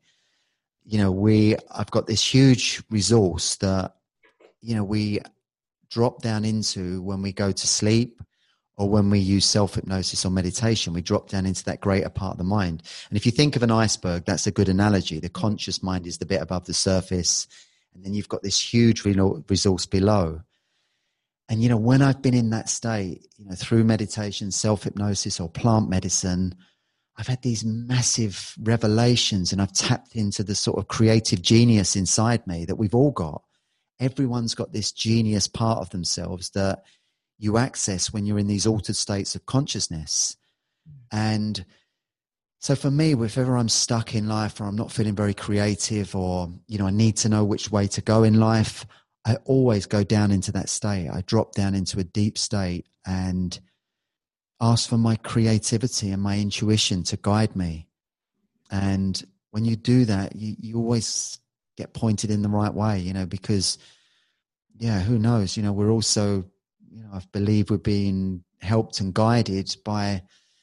I've got this huge resource that, we drop down into when we go to sleep or when we use self-hypnosis or meditation. We drop down into that greater part of the mind. And if you think of an iceberg, that's a good analogy. The conscious mind is the bit above the surface, and then you've got this huge resource below. And, when I've been in that state, through meditation, self-hypnosis or plant medicine, I've had these massive revelations, and I've tapped into the sort of creative genius inside me that we've all got. Everyone's got this genius part of themselves that you access when you're in these altered states of consciousness. And so for me, if ever I'm stuck in life or I'm not feeling very creative or, I need to know which way to go in life, I always go down into that state. I drop down into a deep state and ask for my creativity and my intuition to guide me. And when you do that, you always get pointed in the right way, because, who knows, we're also, I believe we're being helped and guided by,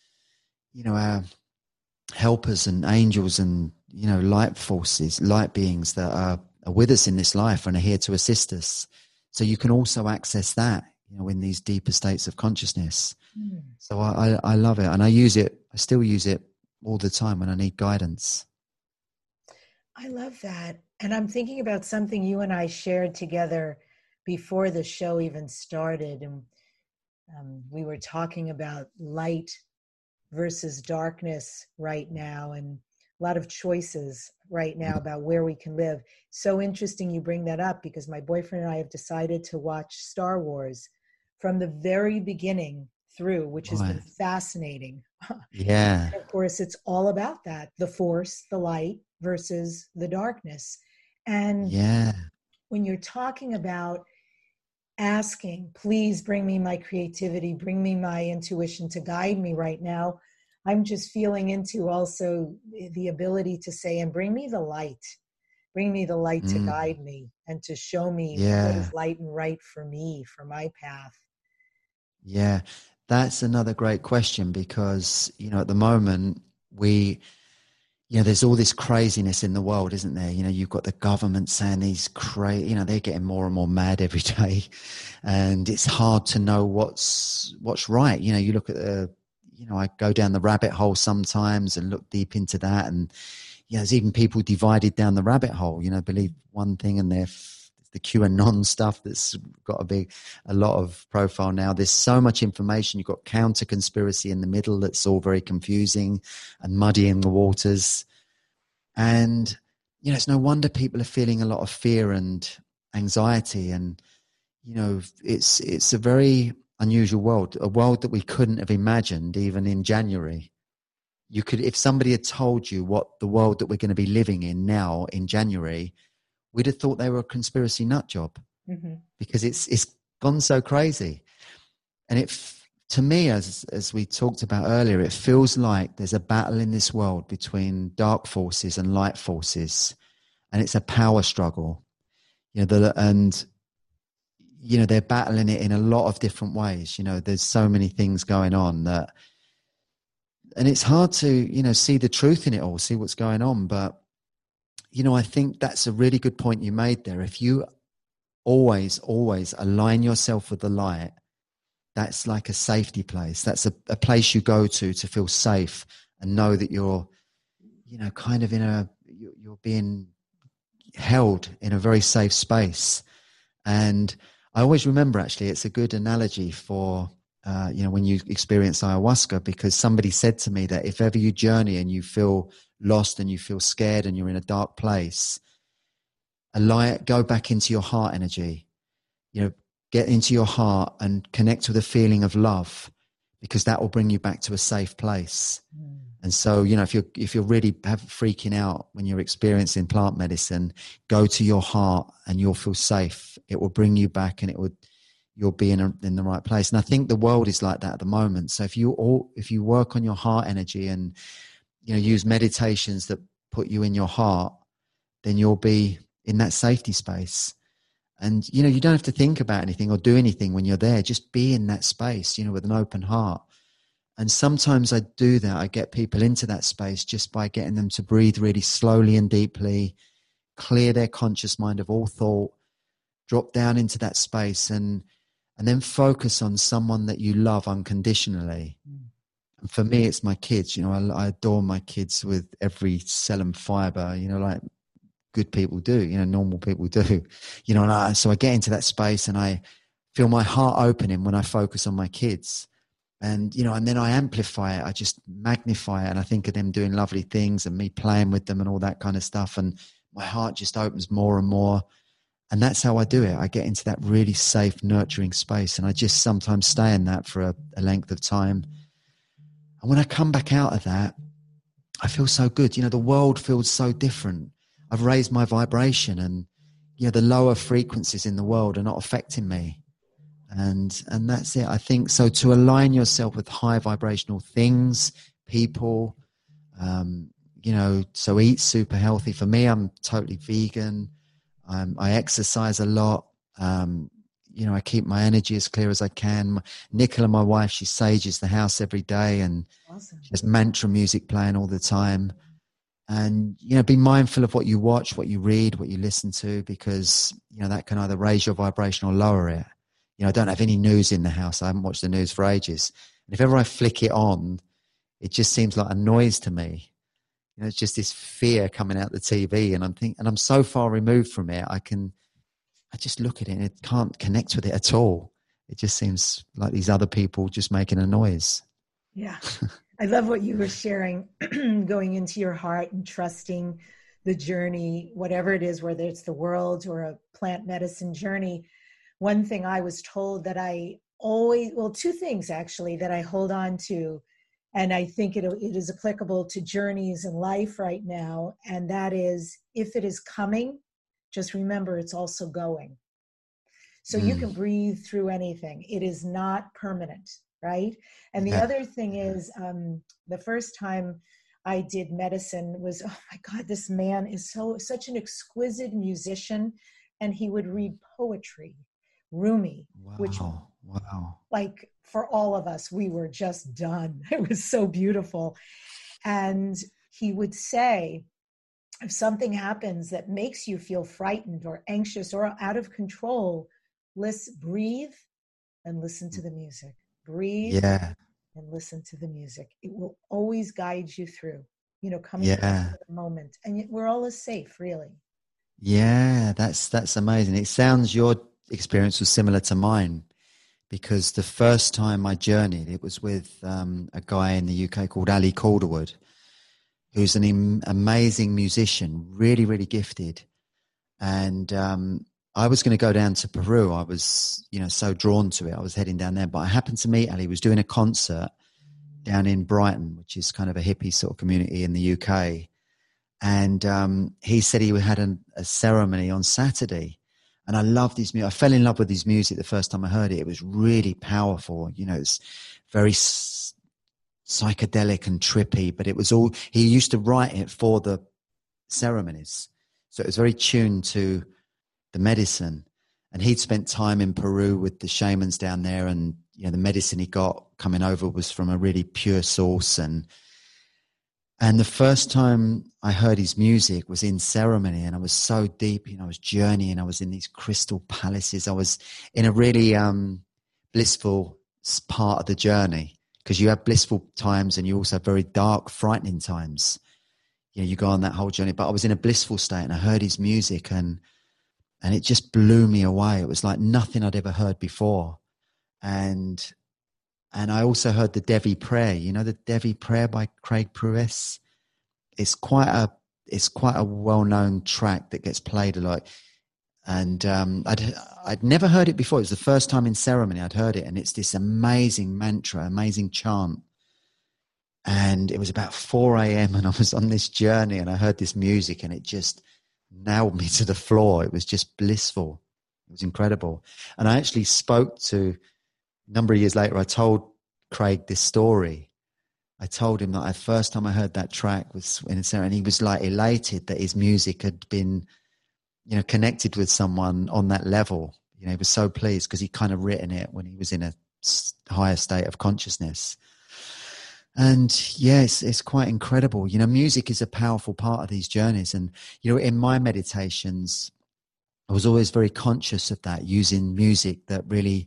our helpers and angels and, light forces, light beings that are with us in this life and are here to assist us. So you can also access that, in these deeper states of consciousness. So I love it. And I still use it all the time when I need guidance. I love that. And I'm thinking about something you and I shared together before the show even started. And we were talking about light versus darkness right now, and a lot of choices right now about where we can live. So interesting you bring that up, because my boyfriend and I have decided to watch Star Wars from the very beginning through, which has been fascinating. Yeah. And of course, it's all about that, the force, the light versus the darkness. And when you're talking about asking, please bring me my creativity, bring me my intuition to guide me right now, I'm just feeling into also the ability to say, and bring me the light to guide me and to show me what is light and right for me, for my path. Yeah, that's another great question, because, at the moment there's all this craziness in the world, isn't there? You've got the government saying these they're getting more and more mad every day, and it's hard to know what's right. You look at I go down the rabbit hole sometimes and look deep into that, and there's even people divided down the rabbit hole. Believe one thing, and they're the QAnon stuff that's got a lot of profile now. There's so much information. You've got counter conspiracy in the middle that's all very confusing and muddying the waters. And, it's no wonder people are feeling a lot of fear and anxiety. And, it's a very unusual world, a world that we couldn't have imagined even in January. If somebody had told you what the world that we're going to be living in now in January, we'd have thought they were a conspiracy nut job, because it's gone so crazy. And to me, as we talked about earlier, it feels like there's a battle in this world between dark forces and light forces, and it's a power struggle. And they're battling it in a lot of different ways. There's so many things going on and it's hard to see the truth in it all, see what's going on. But I think that's a really good point you made there. If you always align yourself with the light, that's like a safety place. That's a place you go to feel safe and know that you're, kind of you're being held in a very safe space. And I always remember, actually, it's a good analogy for, when you experience ayahuasca, because somebody said to me that if ever you journey and you feel lost and you feel scared and you're in a dark place, go back into your heart energy, get into your heart and connect with a feeling of love, because that will bring you back to a safe place. Mm. And so, if you're really freaking out when you're experiencing plant medicine, go to your heart and you'll feel safe. It will bring you back, and you'll be in the right place. And I think the world is like that at the moment. So if you work on your heart energy and, use meditations that put you in your heart, then you'll be in that safety space. And, you don't have to think about anything or do anything when you're there. Just be in that space, with an open heart. And sometimes I do that. I get people into that space just by getting them to breathe really slowly and deeply, clear their conscious mind of all thought, drop down into that space and then focus on someone that you love unconditionally. And for me, it's my kids. I adore my kids with every cell and fiber, like good people do, normal people do, so I get into that space and I feel my heart opening when I focus on my kids. And, and then I amplify it. I just magnify it. And I think of them doing lovely things and me playing with them and all that kind of stuff. And my heart just opens more and more. And that's how I do it. I get into that really safe, nurturing space. And I just sometimes stay in that for a length of time. And when I come back out of that, I feel so good. The world feels so different. I've raised my vibration, and, the lower frequencies in the world are not affecting me. And that's it. I think so. To align yourself with high vibrational things, people, so eat super healthy. For me, I'm totally vegan. I exercise a lot. I keep my energy as clear as I can. Nicola, my wife, she sages the house every day, and awesome. She has mantra music playing all the time. And, be mindful of what you watch, what you read, what you listen to, because, that can either raise your vibration or lower it. I don't have any news in the house. I haven't watched the news for ages. And if ever I flick it on, it just seems like a noise to me. It's just this fear coming out the TV, and I'm so far removed from it. I just look at it and it can't connect with it at all. It just seems like these other people just making a noise. Yeah. I love what you were sharing, going into your heart and trusting the journey, whatever it is, whether it's the world or a plant medicine journey. One thing I was told that two things actually that I hold on to, and I think it is applicable to journeys in life right now. And that is, if it is coming, just remember it's also going. So you can breathe through anything. It is not permanent, right? And the other thing is, the first time I did medicine was, oh my God, this man is such an exquisite musician, and he would read poetry. Rumi, which like for all of us, we were just done. It was so beautiful. And he would say, if something happens that makes you feel frightened or anxious or out of control, breathe and listen to the music. Breathe and listen to the music. It will always guide you through, coming to the moment. And we're all as safe, really. Yeah, that's amazing. It sounds your experience was similar to mine, because the first time I journeyed, it was with a guy in the UK called Ali Calderwood, who's an amazing musician, really, really gifted. And I was going to go down to Peru. I was, so drawn to it. I was heading down there, but I happened to meet Ali. He was doing a concert down in Brighton, which is kind of a hippie sort of community in the UK. And he said he had a ceremony on Saturday. And I loved his music. I fell in love with his music the first time I heard it. It was really powerful. You know, it's very psychedelic and trippy, but it was all, he used to write it for the ceremonies. So it was very tuned to the medicine. And he'd spent time in Peru with the shamans down there, and you know, the medicine he got coming over was from a really pure source. And the first time I heard his music was in ceremony, and I was so deep, you know, I was journeying. I was in these crystal palaces. I was in a really blissful part of the journey, because you have blissful times and you also have very dark, frightening times. You know, you go on that whole journey. But I was in a blissful state, and I heard his music, and it just blew me away. It was like nothing I'd ever heard before. And I also heard the Devi Prayer. You know, the Devi Prayer by Craig Pruess. It's quite a well-known track that gets played a lot. And I'd never heard it before. It was the first time in ceremony I'd heard it, and it's this amazing mantra, amazing chant. And it was about 4 a.m. and I was on this journey, and I heard this music, and it just nailed me to the floor. It was just blissful. It was incredible. And I actually spoke to, a number of years later, I told Craig this story. I told him that the first time I heard that track was in a ceremony, and he was like elated that his music had been, you know, connected with someone on that level. You know, he was so pleased because he'd kind of written it when he was in a higher state of consciousness. And yes, it's quite incredible. You know, music is a powerful part of these journeys. And, you know, in my meditations, I was always very conscious of that, using music that really,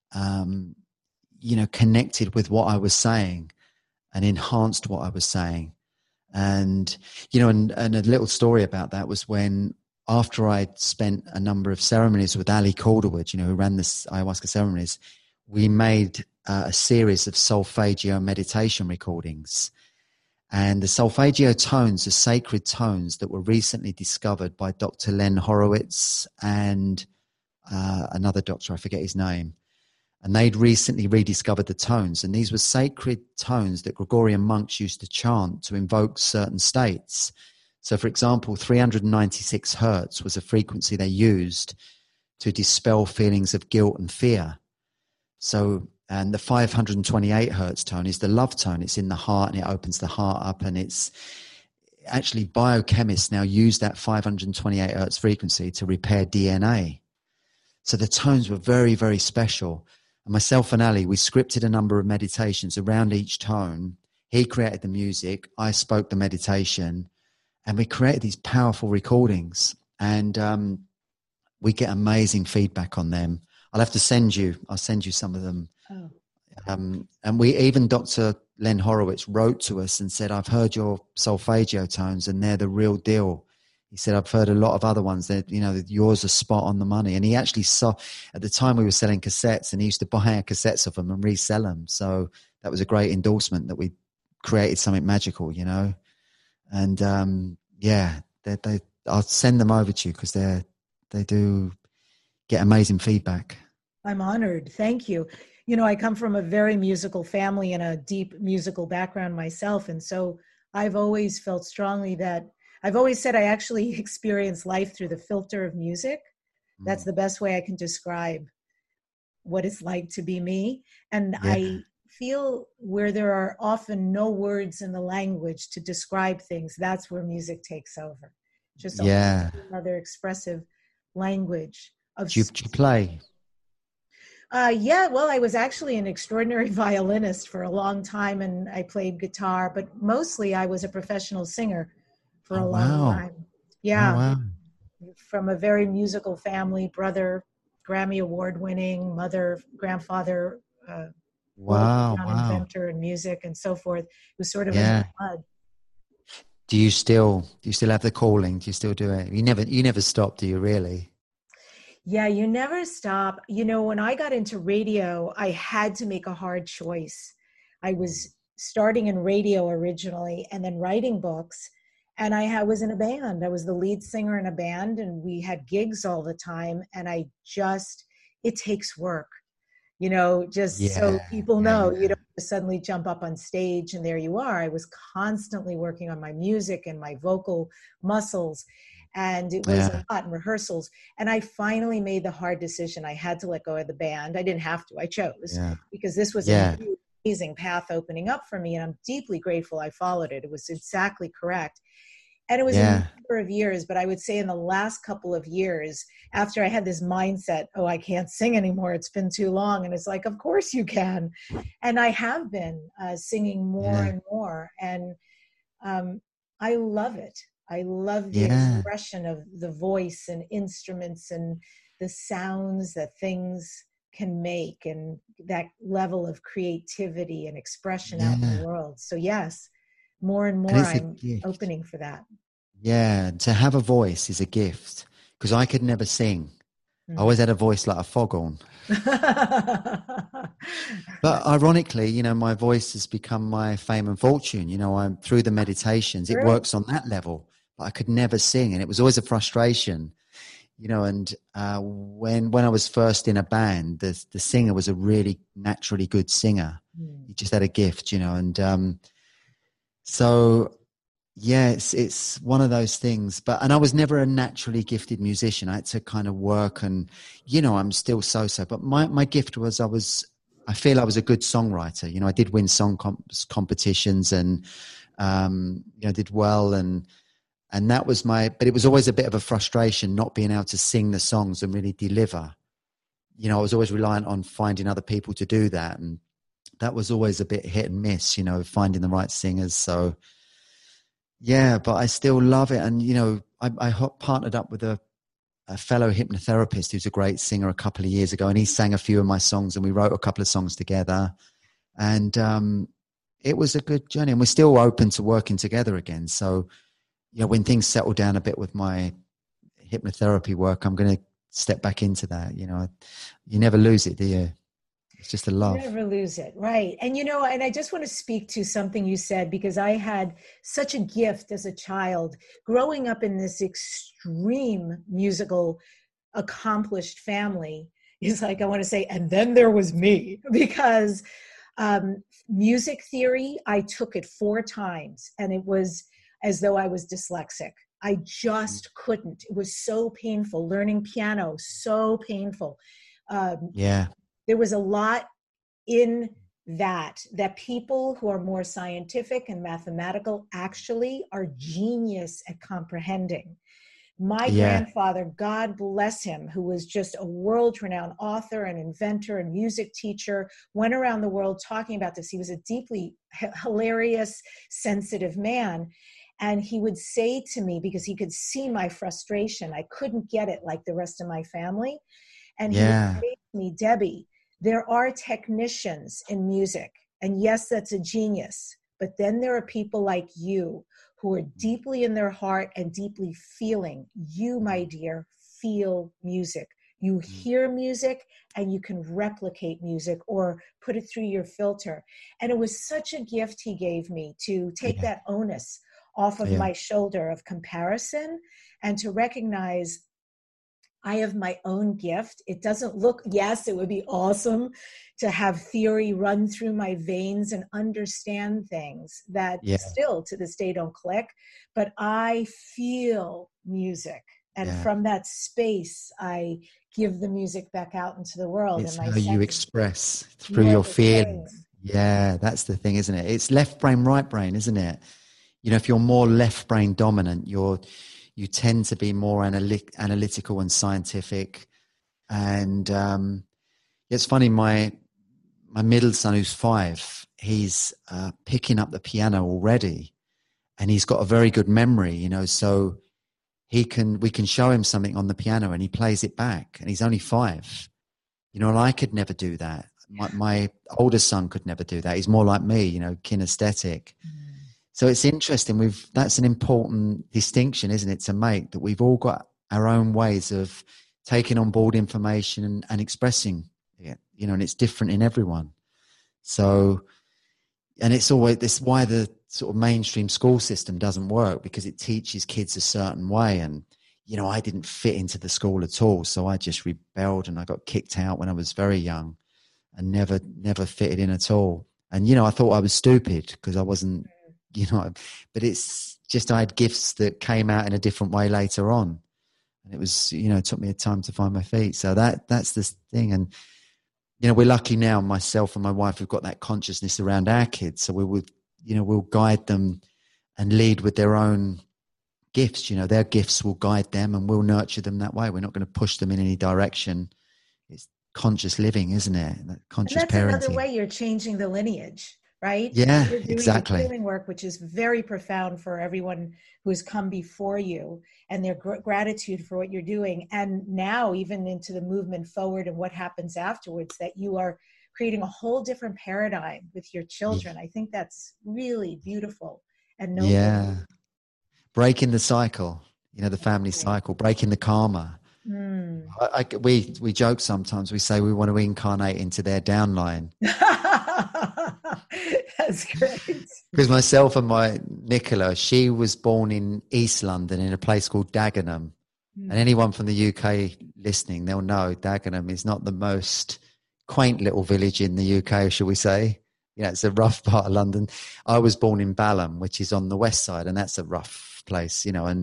you know, connected with what I was saying and enhanced what I was saying. And, you know, and a little story about that was when, after I'd spent a number of ceremonies with Ali Calderwood, you know, who ran this ayahuasca ceremonies, we made a series of solfeggio meditation recordings. And the solfeggio tones are sacred tones that were recently discovered by Dr. Len Horowitz and another doctor, I forget his name. And they'd recently rediscovered the tones. And these were sacred tones that Gregorian monks used to chant to invoke certain states. So, for example, 396 hertz was a frequency they used to dispel feelings of guilt and fear. So, and the 528 hertz tone is the love tone. It's in the heart, and it opens the heart up. And it's actually, biochemists now use that 528 hertz frequency to repair DNA. So the tones were very, very special. And myself and Ali, we scripted a number of meditations around each tone. He created the music, I spoke the meditation, and we created these powerful recordings. And we get amazing feedback on them. I'll send you some of them. Oh. And we, even Dr. Len Horowitz wrote to us and said, I've heard your solfeggio tones and they're the real deal. He said, I've heard a lot of other ones that, you know, yours are spot on the money. And he actually saw, at the time we were selling cassettes, and he used to buy our cassettes of them and resell them. So that was a great endorsement that we created something magical, you know. And yeah, I'll send them over to you because they do get amazing feedback. I'm honored. Thank you. You know, I come from a very musical family and a deep musical background myself. And so I've always felt strongly that I've always said I actually experience life through the filter of music. That's the best way I can describe what it's like to be me. And yeah. I feel where there are often no words in the language to describe things, that's where music takes over. Just another expressive language. Do you play? Yeah, well, I was actually an extraordinary violinist for a long time, and I played guitar, but mostly I was a professional singer for a long time. Yeah. Oh, wow. From a very musical family, brother, Grammy Award winning, mother, grandfather, inventor in music and so forth. It was sort of in the blood. Do you still have the calling? Do you still do it? You never stop, do you really? Yeah, you never stop. You know, when I got into radio, I had to make a hard choice. I was starting in radio originally and then writing books. And I was in a band. I was the lead singer in a band, and we had gigs all the time. And it takes work, you know, so people know you don't suddenly jump up on stage and there you are. I was constantly working on my music and my vocal muscles. And it was a lot in rehearsals. And I finally made the hard decision. I had to let go of the band. I didn't have to. I chose because this was a amazing path opening up for me. And I'm deeply grateful I followed it. It was exactly correct. And it was a number of years, but I would say in the last couple of years, after I had this mindset, oh, I can't sing anymore. It's been too long. And it's like, of course you can. And I have been singing more and more. And I love it. I love the expression of the voice and instruments and the sounds that things can make and that level of creativity and expression out in the world. So yes, more and more I'm opening for that. Yeah, to have a voice is a gift because I could never sing. I always had a voice like a foghorn. But ironically, you know, my voice has become my fame and fortune. You know, I'm through the meditations, it works on that level, but I could never sing. And it was always a frustration, you know, and when I was first in a band, the singer was a really naturally good singer. He just had a gift, you know, and so yeah, it's one of those things. And I was never a naturally gifted musician. I had to kind of work, and you know, I'm still so. But my gift was I feel I was a good songwriter. You know, I did win song competitions, and you know, did well, and that was but it was always a bit of a frustration not being able to sing the songs and really deliver. You know, I was always reliant on finding other people to do that, and that was always a bit hit and miss, you know, finding the right singers. So yeah, but I still love it. And, you know, I partnered up with a fellow hypnotherapist who's a great singer a couple of years ago, and he sang a few of my songs and we wrote a couple of songs together. And it was a good journey, and we're still open to working together again. So, you know, when things settle down a bit with my hypnotherapy work, I'm going to step back into that. You know, you never lose it, do you? It's just a love. You never lose it. Right. And, you know, and I just want to speak to something you said, because I had such a gift as a child growing up in this extreme musical accomplished family. Is like, I want to say, and then there was me, because music theory, I took it 4 times and it was as though I was dyslexic. I just couldn't. It was so painful. Learning piano, so painful. There was a lot in that people who are more scientific and mathematical actually are genius at comprehending. My grandfather, God bless him, who was just a world-renowned author and inventor and music teacher, went around the world talking about this. He was a deeply hilarious, sensitive man. And he would say to me, because he could see my frustration, I couldn't get it like the rest of my family. And he would say to me, Debbie, there are technicians in music, and yes, that's a genius. But then there are people like you who are deeply in their heart and deeply feeling. You, my dear, feel music. You hear music and you can replicate music or put it through your filter. And it was such a gift he gave me to take that onus off of my shoulder of comparison and to recognize I have my own gift. It doesn't look, yes, it would be awesome to have theory run through my veins and understand things that still to this day don't click, but I feel music. And from that space, I give the music back out into the world. It's how you express through your feelings. Yeah, that's the thing, isn't it? It's left brain, right brain, isn't it? You know, if you're more left brain dominant, you tend to be more analytical and scientific. And it's funny, my middle son, who's 5, he's picking up the piano already, and he's got a very good memory, you know, so we can show him something on the piano and he plays it back, and he's only 5. You know, and I could never do that. My oldest son could never do that. He's more like me, you know, kinesthetic. So it's interesting. That's an important distinction, isn't it, to make, that we've all got our own ways of taking on board information and expressing it, you know, and it's different in everyone. So, and it's always this why the sort of mainstream school system doesn't work, because it teaches kids a certain way. And, you know, I didn't fit into the school at all. So I just rebelled and I got kicked out when I was very young and never fitted in at all. And, you know, I thought I was stupid because I wasn't but it's just, I had gifts that came out in a different way later on. And it was, it took me a time to find my feet. So that's the thing. And, we're lucky now, myself and my wife, have got that consciousness around our kids. So we'll guide them and lead with their own gifts. Their gifts will guide them and we'll nurture them that way. We're not going to push them in any direction. It's conscious living, isn't it? That conscious and that's parenting. Another way you're changing the lineage, right? Yeah, you're doing exactly. The healing work, which is very profound for everyone who has come before you, and their gratitude for what you're doing. And now even into the movement forward and what happens afterwards, that you are creating a whole different paradigm with your children. I think that's really beautiful and noble. Yeah. Breaking the cycle, the family cycle, breaking the karma. We joke sometimes, we say we want to incarnate into their downline. That's great. Because myself and my Nicola, she was born in East London in a place called Dagenham. And anyone from the UK listening, they'll know Dagenham is not the most quaint little village in the UK, shall we say. It's a rough part of London. I was born in Balham, which is on the west side, and that's a rough place, and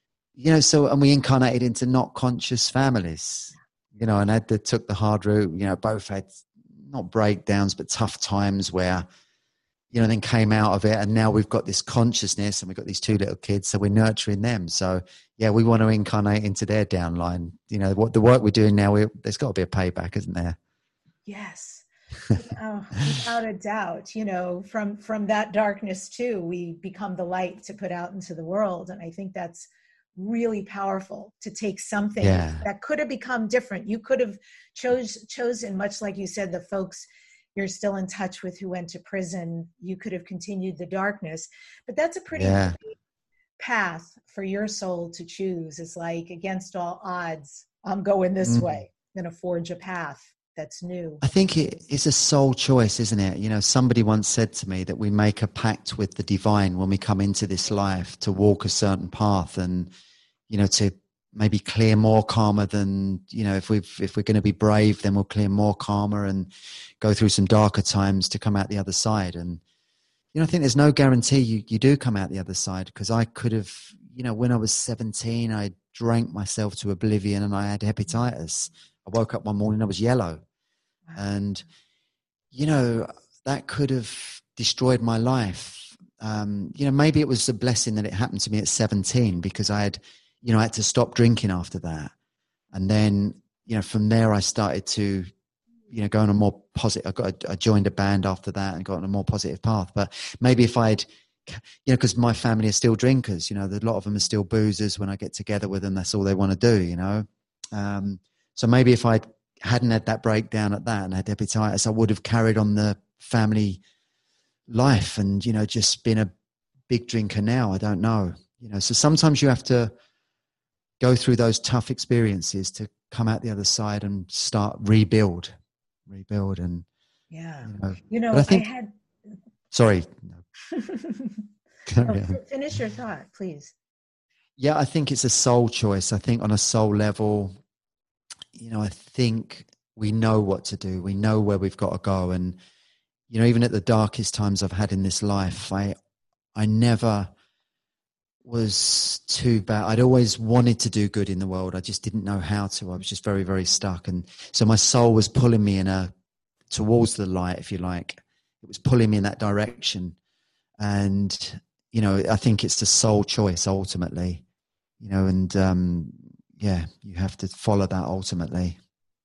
we incarnated into not conscious families, and they took the hard route, both had not breakdowns, but tough times where, then came out of it. And now we've got this consciousness and we've got these two little kids, so we're nurturing them. So yeah, we want to incarnate into their downline. What the work we're doing now, there's got to be a payback, isn't there? Yes. Without a doubt, from that darkness too, we become the light to put out into the world. And I think that's really powerful, to take something that could have become different. You could have chosen, much like you said, the folks you're still in touch with who went to prison, you could have continued the darkness, but that's a pretty great path for your soul to choose. It's like, against all odds, I'm going this way. I'm going to forge a path that's new. I think it's a soul choice, isn't it? Somebody once said to me that we make a pact with the divine when we come into this life to walk a certain path, and to maybe clear more karma than, if we're going to be brave, then we'll clear more karma and go through some darker times to come out the other side. And I think there's no guarantee you do come out the other side, because I could have, when I was 17, I drank myself to oblivion and I had hepatitis. I woke up one morning, I was yellow. And, that could have destroyed my life. Maybe it was a blessing that it happened to me at 17, because I had to stop drinking after that. And then, from there I started to, go on a more positive, I joined a band after that and got on a more positive path. But maybe if I'd, because my family are still drinkers, a lot of them are still boozers. When I get together with them, that's all they want to do, So maybe if I hadn't had that breakdown at that and had hepatitis, I would have carried on the family life and, just been a big drinker now. I don't know. So sometimes you have to go through those tough experiences to come out the other side and start rebuild. And but I think, sorry. Finish your thought, please. Yeah, I think it's a soul choice. I think on a soul level, I think we know what to do. We know where we've got to go. And, even at the darkest times I've had in this life, I never was too bad. I'd always wanted to do good in the world. I just didn't know how to. I was just very, very stuck. And so my soul was pulling me towards the light, if you like. It was pulling me in that direction. And, I think it's the soul choice ultimately, and, you have to follow that ultimately.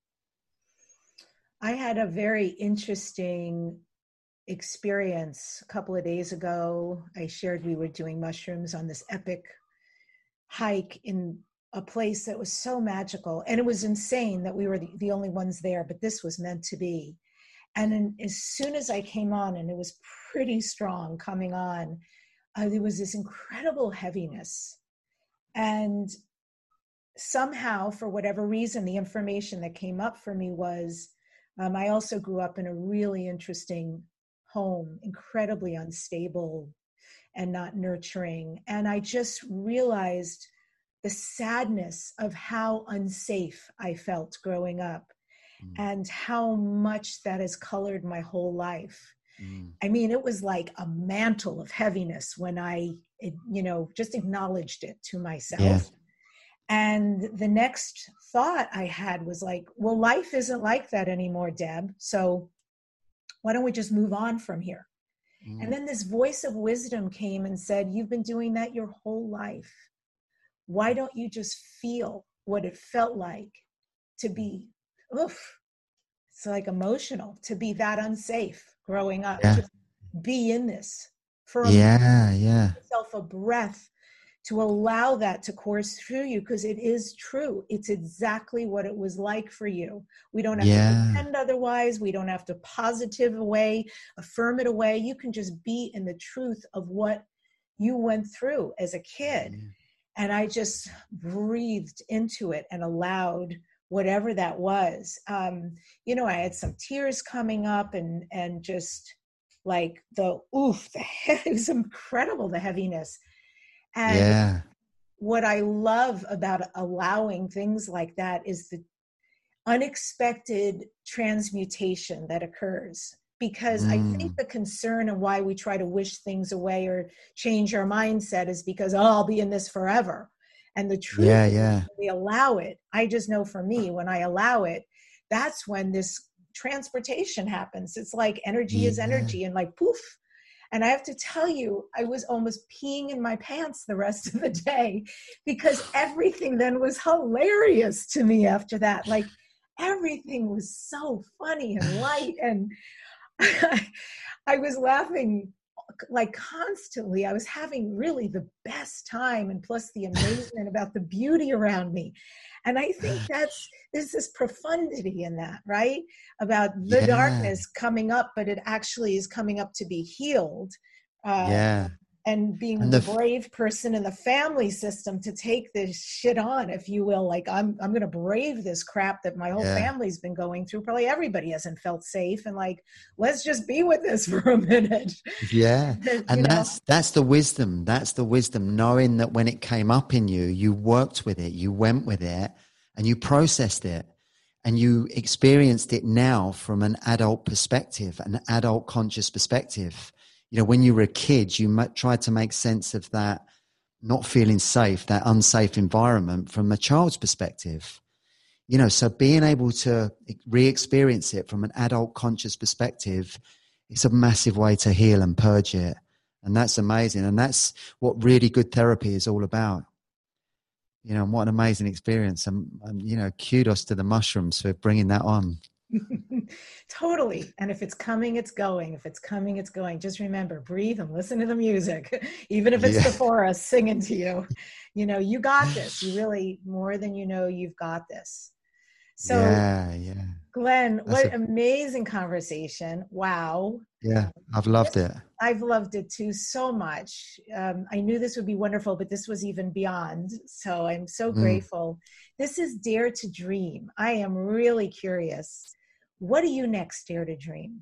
I had a very interesting experience a couple of days ago. I shared we were doing mushrooms on this epic hike in a place that was so magical. And it was insane that we were the only ones there, but this was meant to be. And as soon as I came on, and it was pretty strong coming on, there was this incredible heaviness. And somehow, for whatever reason, the information that came up for me was, I also grew up in a really interesting home, incredibly unstable and not nurturing. And I just realized the sadness of how unsafe I felt growing up and how much that has colored my whole life. I mean, it was like a mantle of heaviness when just acknowledged it to myself. Yeah. And the next thought I had was like, well, life isn't like that anymore, Deb. So why don't we just move on from here? And then this voice of wisdom came and said, you've been doing that your whole life. Why don't you just feel what it felt like to be, it's like emotional, to be that unsafe growing up, to be in this for yourself a breath, to allow that to course through you, because it is true. It's exactly what it was like for you. We don't have to pretend otherwise. We don't have to affirm it away. You can just be in the truth of what you went through as a kid. And I just breathed into it and allowed whatever that was. I had some tears coming up and just like it was incredible, the heaviness. And what I love about allowing things like that is the unexpected transmutation that occurs. Because I think the concern and why we try to wish things away or change our mindset is because, I'll be in this forever. And the truth is when we allow it. I just know for me, when I allow it, that's when this transportation happens. It's like energy is energy, and like poof. And I have to tell you, I was almost peeing in my pants the rest of the day, because everything then was hilarious to me after that. Like everything was so funny and light. And I was laughing like constantly. I was having really the best time, and plus the amazement about the beauty around me. And I think there's this profundity in that, right? About the darkness coming up, but it actually is coming up to be healed. And being the brave person in the family system to take this shit on, if you will. Like, I'm going to brave this crap that my whole family's been going through. Probably everybody hasn't felt safe. And like, let's just be with this for a minute. Yeah. And that's the wisdom. That's the wisdom, knowing that when it came up in you, you worked with it, you went with it, and you processed it. And you experienced it now from an adult perspective, an adult conscious perspective. When you were a kid, you tried to make sense of that not feeling safe, that unsafe environment from a child's perspective. So being able to re-experience it from an adult conscious perspective, it's a massive way to heal and purge it. And that's amazing. And that's what really good therapy is all about. And what an amazing experience. And kudos to the mushrooms for bringing that on. Totally. And if it's coming, it's going. If it's coming, it's going. Just remember, breathe and listen to the music, even if it's the forest singing to you. You got this. You really, more than you've got this. So Glenn, what amazing conversation. Wow. Yeah, I've loved it. I've loved it too so much. I knew this would be wonderful, but this was even beyond. So I'm so grateful. This is Dare to Dream. I am really curious. What do you next dare to dream?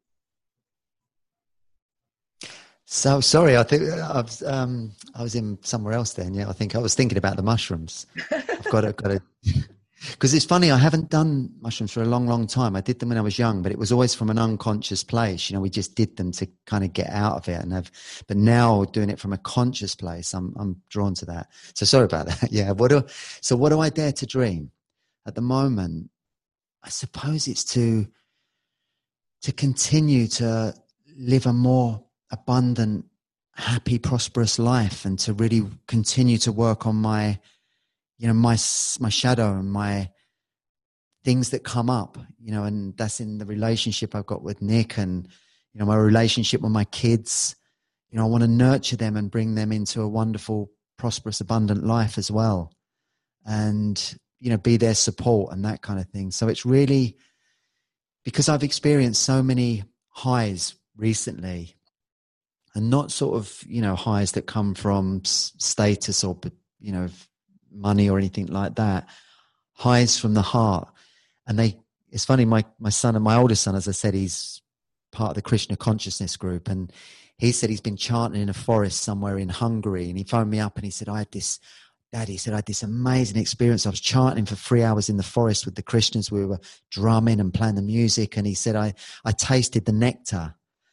So sorry, I think I was in somewhere else then. Yeah, I think I was thinking about the mushrooms. I've got to, because it's funny. I haven't done mushrooms for a long, long time. I did them when I was young, but it was always from an unconscious place. We just did them to kind of get out of it, but now doing it from a conscious place, I'm drawn to that. So sorry about that. Yeah. What do I dare to dream at the moment? I suppose it's to continue to live a more abundant, happy, prosperous life, and to really continue to work on my shadow and my things that come up, and that's in the relationship I've got with Nick, and, my relationship with my kids. I want to nurture them and bring them into a wonderful, prosperous, abundant life as well. And, be their support and that kind of thing. So it's really because I've experienced so many highs recently, and not sort of, highs that come from status or, money or anything like that. Highs from the heart. And it's funny, my son and my oldest son, as I said, he's part of the Krishna consciousness group. And he said he's been chanting in a forest somewhere in Hungary. And he phoned me up and he said, I had this amazing experience. I was chanting for 3 hours in the forest with the Krishnas. We were drumming and playing the music. And he said, I tasted the nectar.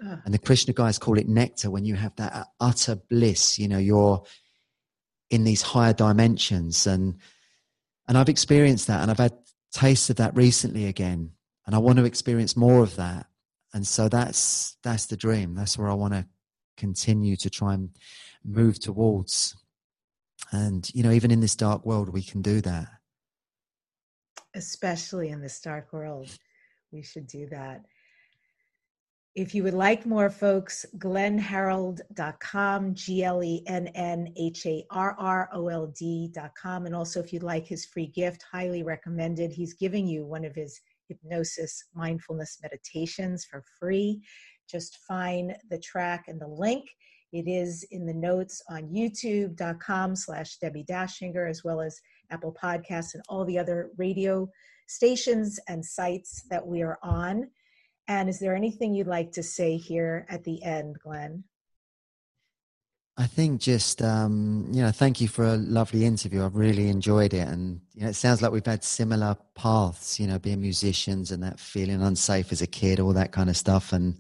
And the Krishna guys call it nectar, when you have that utter bliss, you know, you're in these higher dimensions. And I've experienced that, and I've had tastes of that recently again. And I want to experience more of that. And so that's the dream. That's where I want to continue to try and move towards. And, you know, even in this dark world, we can do that. Especially in this dark world, we should do that. If you would like more, folks, glennharrold.com, GLENNHARROLD.com. And also, if you'd like his free gift, highly recommended. He's giving you one of his hypnosis mindfulness meditations for free. Just find the track and the link. It is in the notes on youtube.com/Debbie Dashinger, as well as Apple Podcasts and all the other radio stations and sites that we are on. And is there anything you'd like to say here at the end, Glenn? I think just, thank you for a lovely interview. I've really enjoyed it. And, you know, it sounds like we've had similar paths, you know, being musicians and that feeling unsafe as a kid, all that kind of stuff. And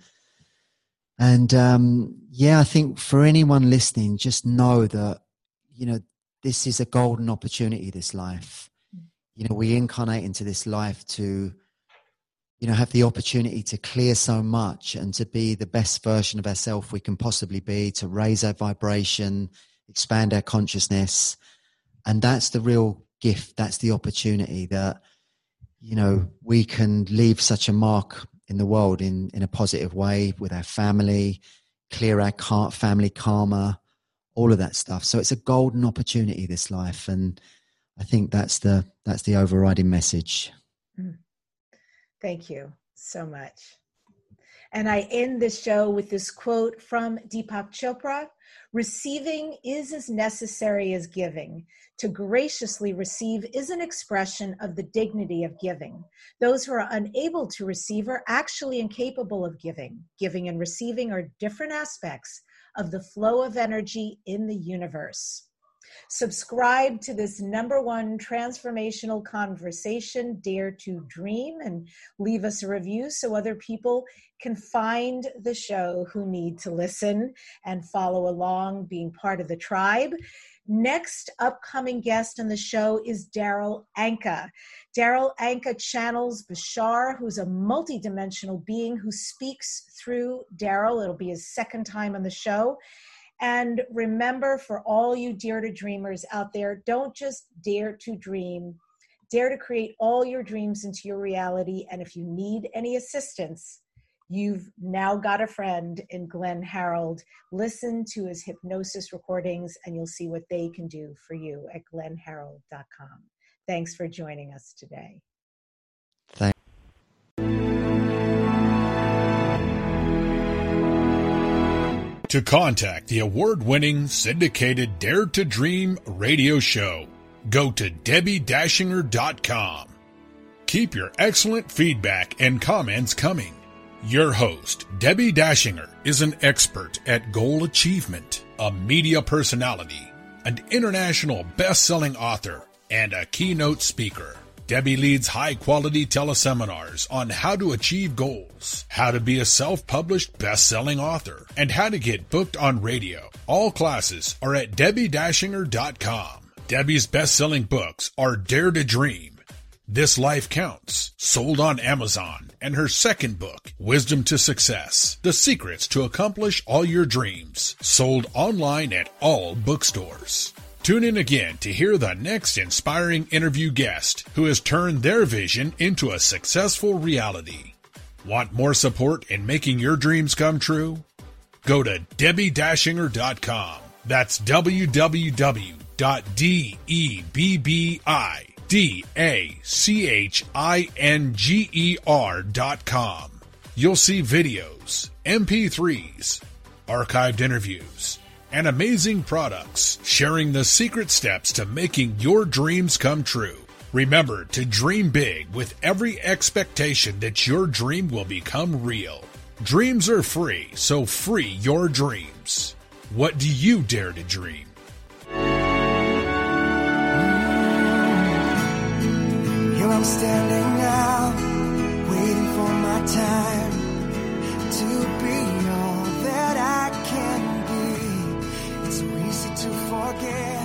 I think for anyone listening, just know that, you know, this is a golden opportunity, this life. You know, we incarnate into this life to, you know, have the opportunity to clear so much and to be the best version of ourselves we can possibly be, to raise our vibration, expand our consciousness. And that's the real gift. That's the opportunity that, you know, we can leave such a mark in the world in a positive way with our family, clear our family karma, all of that stuff. So it's a golden opportunity, this life. And I think that's the overriding message. Thank you so much. And I end this show with this quote from Deepak Chopra: "Receiving is as necessary as giving. To graciously receive is an expression of the dignity of giving. Those who are unable to receive are actually incapable of giving. Giving and receiving are different aspects of the flow of energy in the universe." Subscribe to this #1 transformational conversation, Dare to Dream, and leave us a review so other people can find the show who need to listen and follow along, being part of the tribe. Next upcoming guest on the show is Daryl Anka. Daryl Anka channels Bashar, who's a multidimensional being who speaks through Daryl. It'll be his second time on the show. And remember, for all you Dare to Dreamers out there, don't just dare to dream. Dare to create all your dreams into your reality. And if you need any assistance, you've now got a friend in Glenn Harrold. Listen to his hypnosis recordings and you'll see what they can do for you at glennharrold.com. Thanks for joining us today. Thanks. To contact the award-winning syndicated Dare to Dream radio show, go to DebbieDashinger.com. Keep your excellent feedback and comments coming. Your host, Debbie Dashinger, is an expert at goal achievement, a media personality, an international best-selling author, and a keynote speaker. Debbie leads high-quality teleseminars on how to achieve goals, how to be a self-published best-selling author, and how to get booked on radio. All classes are at DebbieDashinger.com. Debbie's best-selling books are Dare to Dream, This Life Counts, sold on Amazon, and her second book, Wisdom to Success, The Secrets to Accomplish All Your Dreams, sold online at all bookstores. Tune in again to hear the next inspiring interview guest who has turned their vision into a successful reality. Want more support in making your dreams come true? Go to DebbieDashinger.com. That's www.DebbieDashinger.com. You'll see videos, MP3s, archived interviews, and amazing products sharing the secret steps to making your dreams come true. Remember to dream big with every expectation that your dream will become real. Dreams are free, so free your dreams. What do you dare to dream? Here I'm standing now, waiting for my time to be yours. forget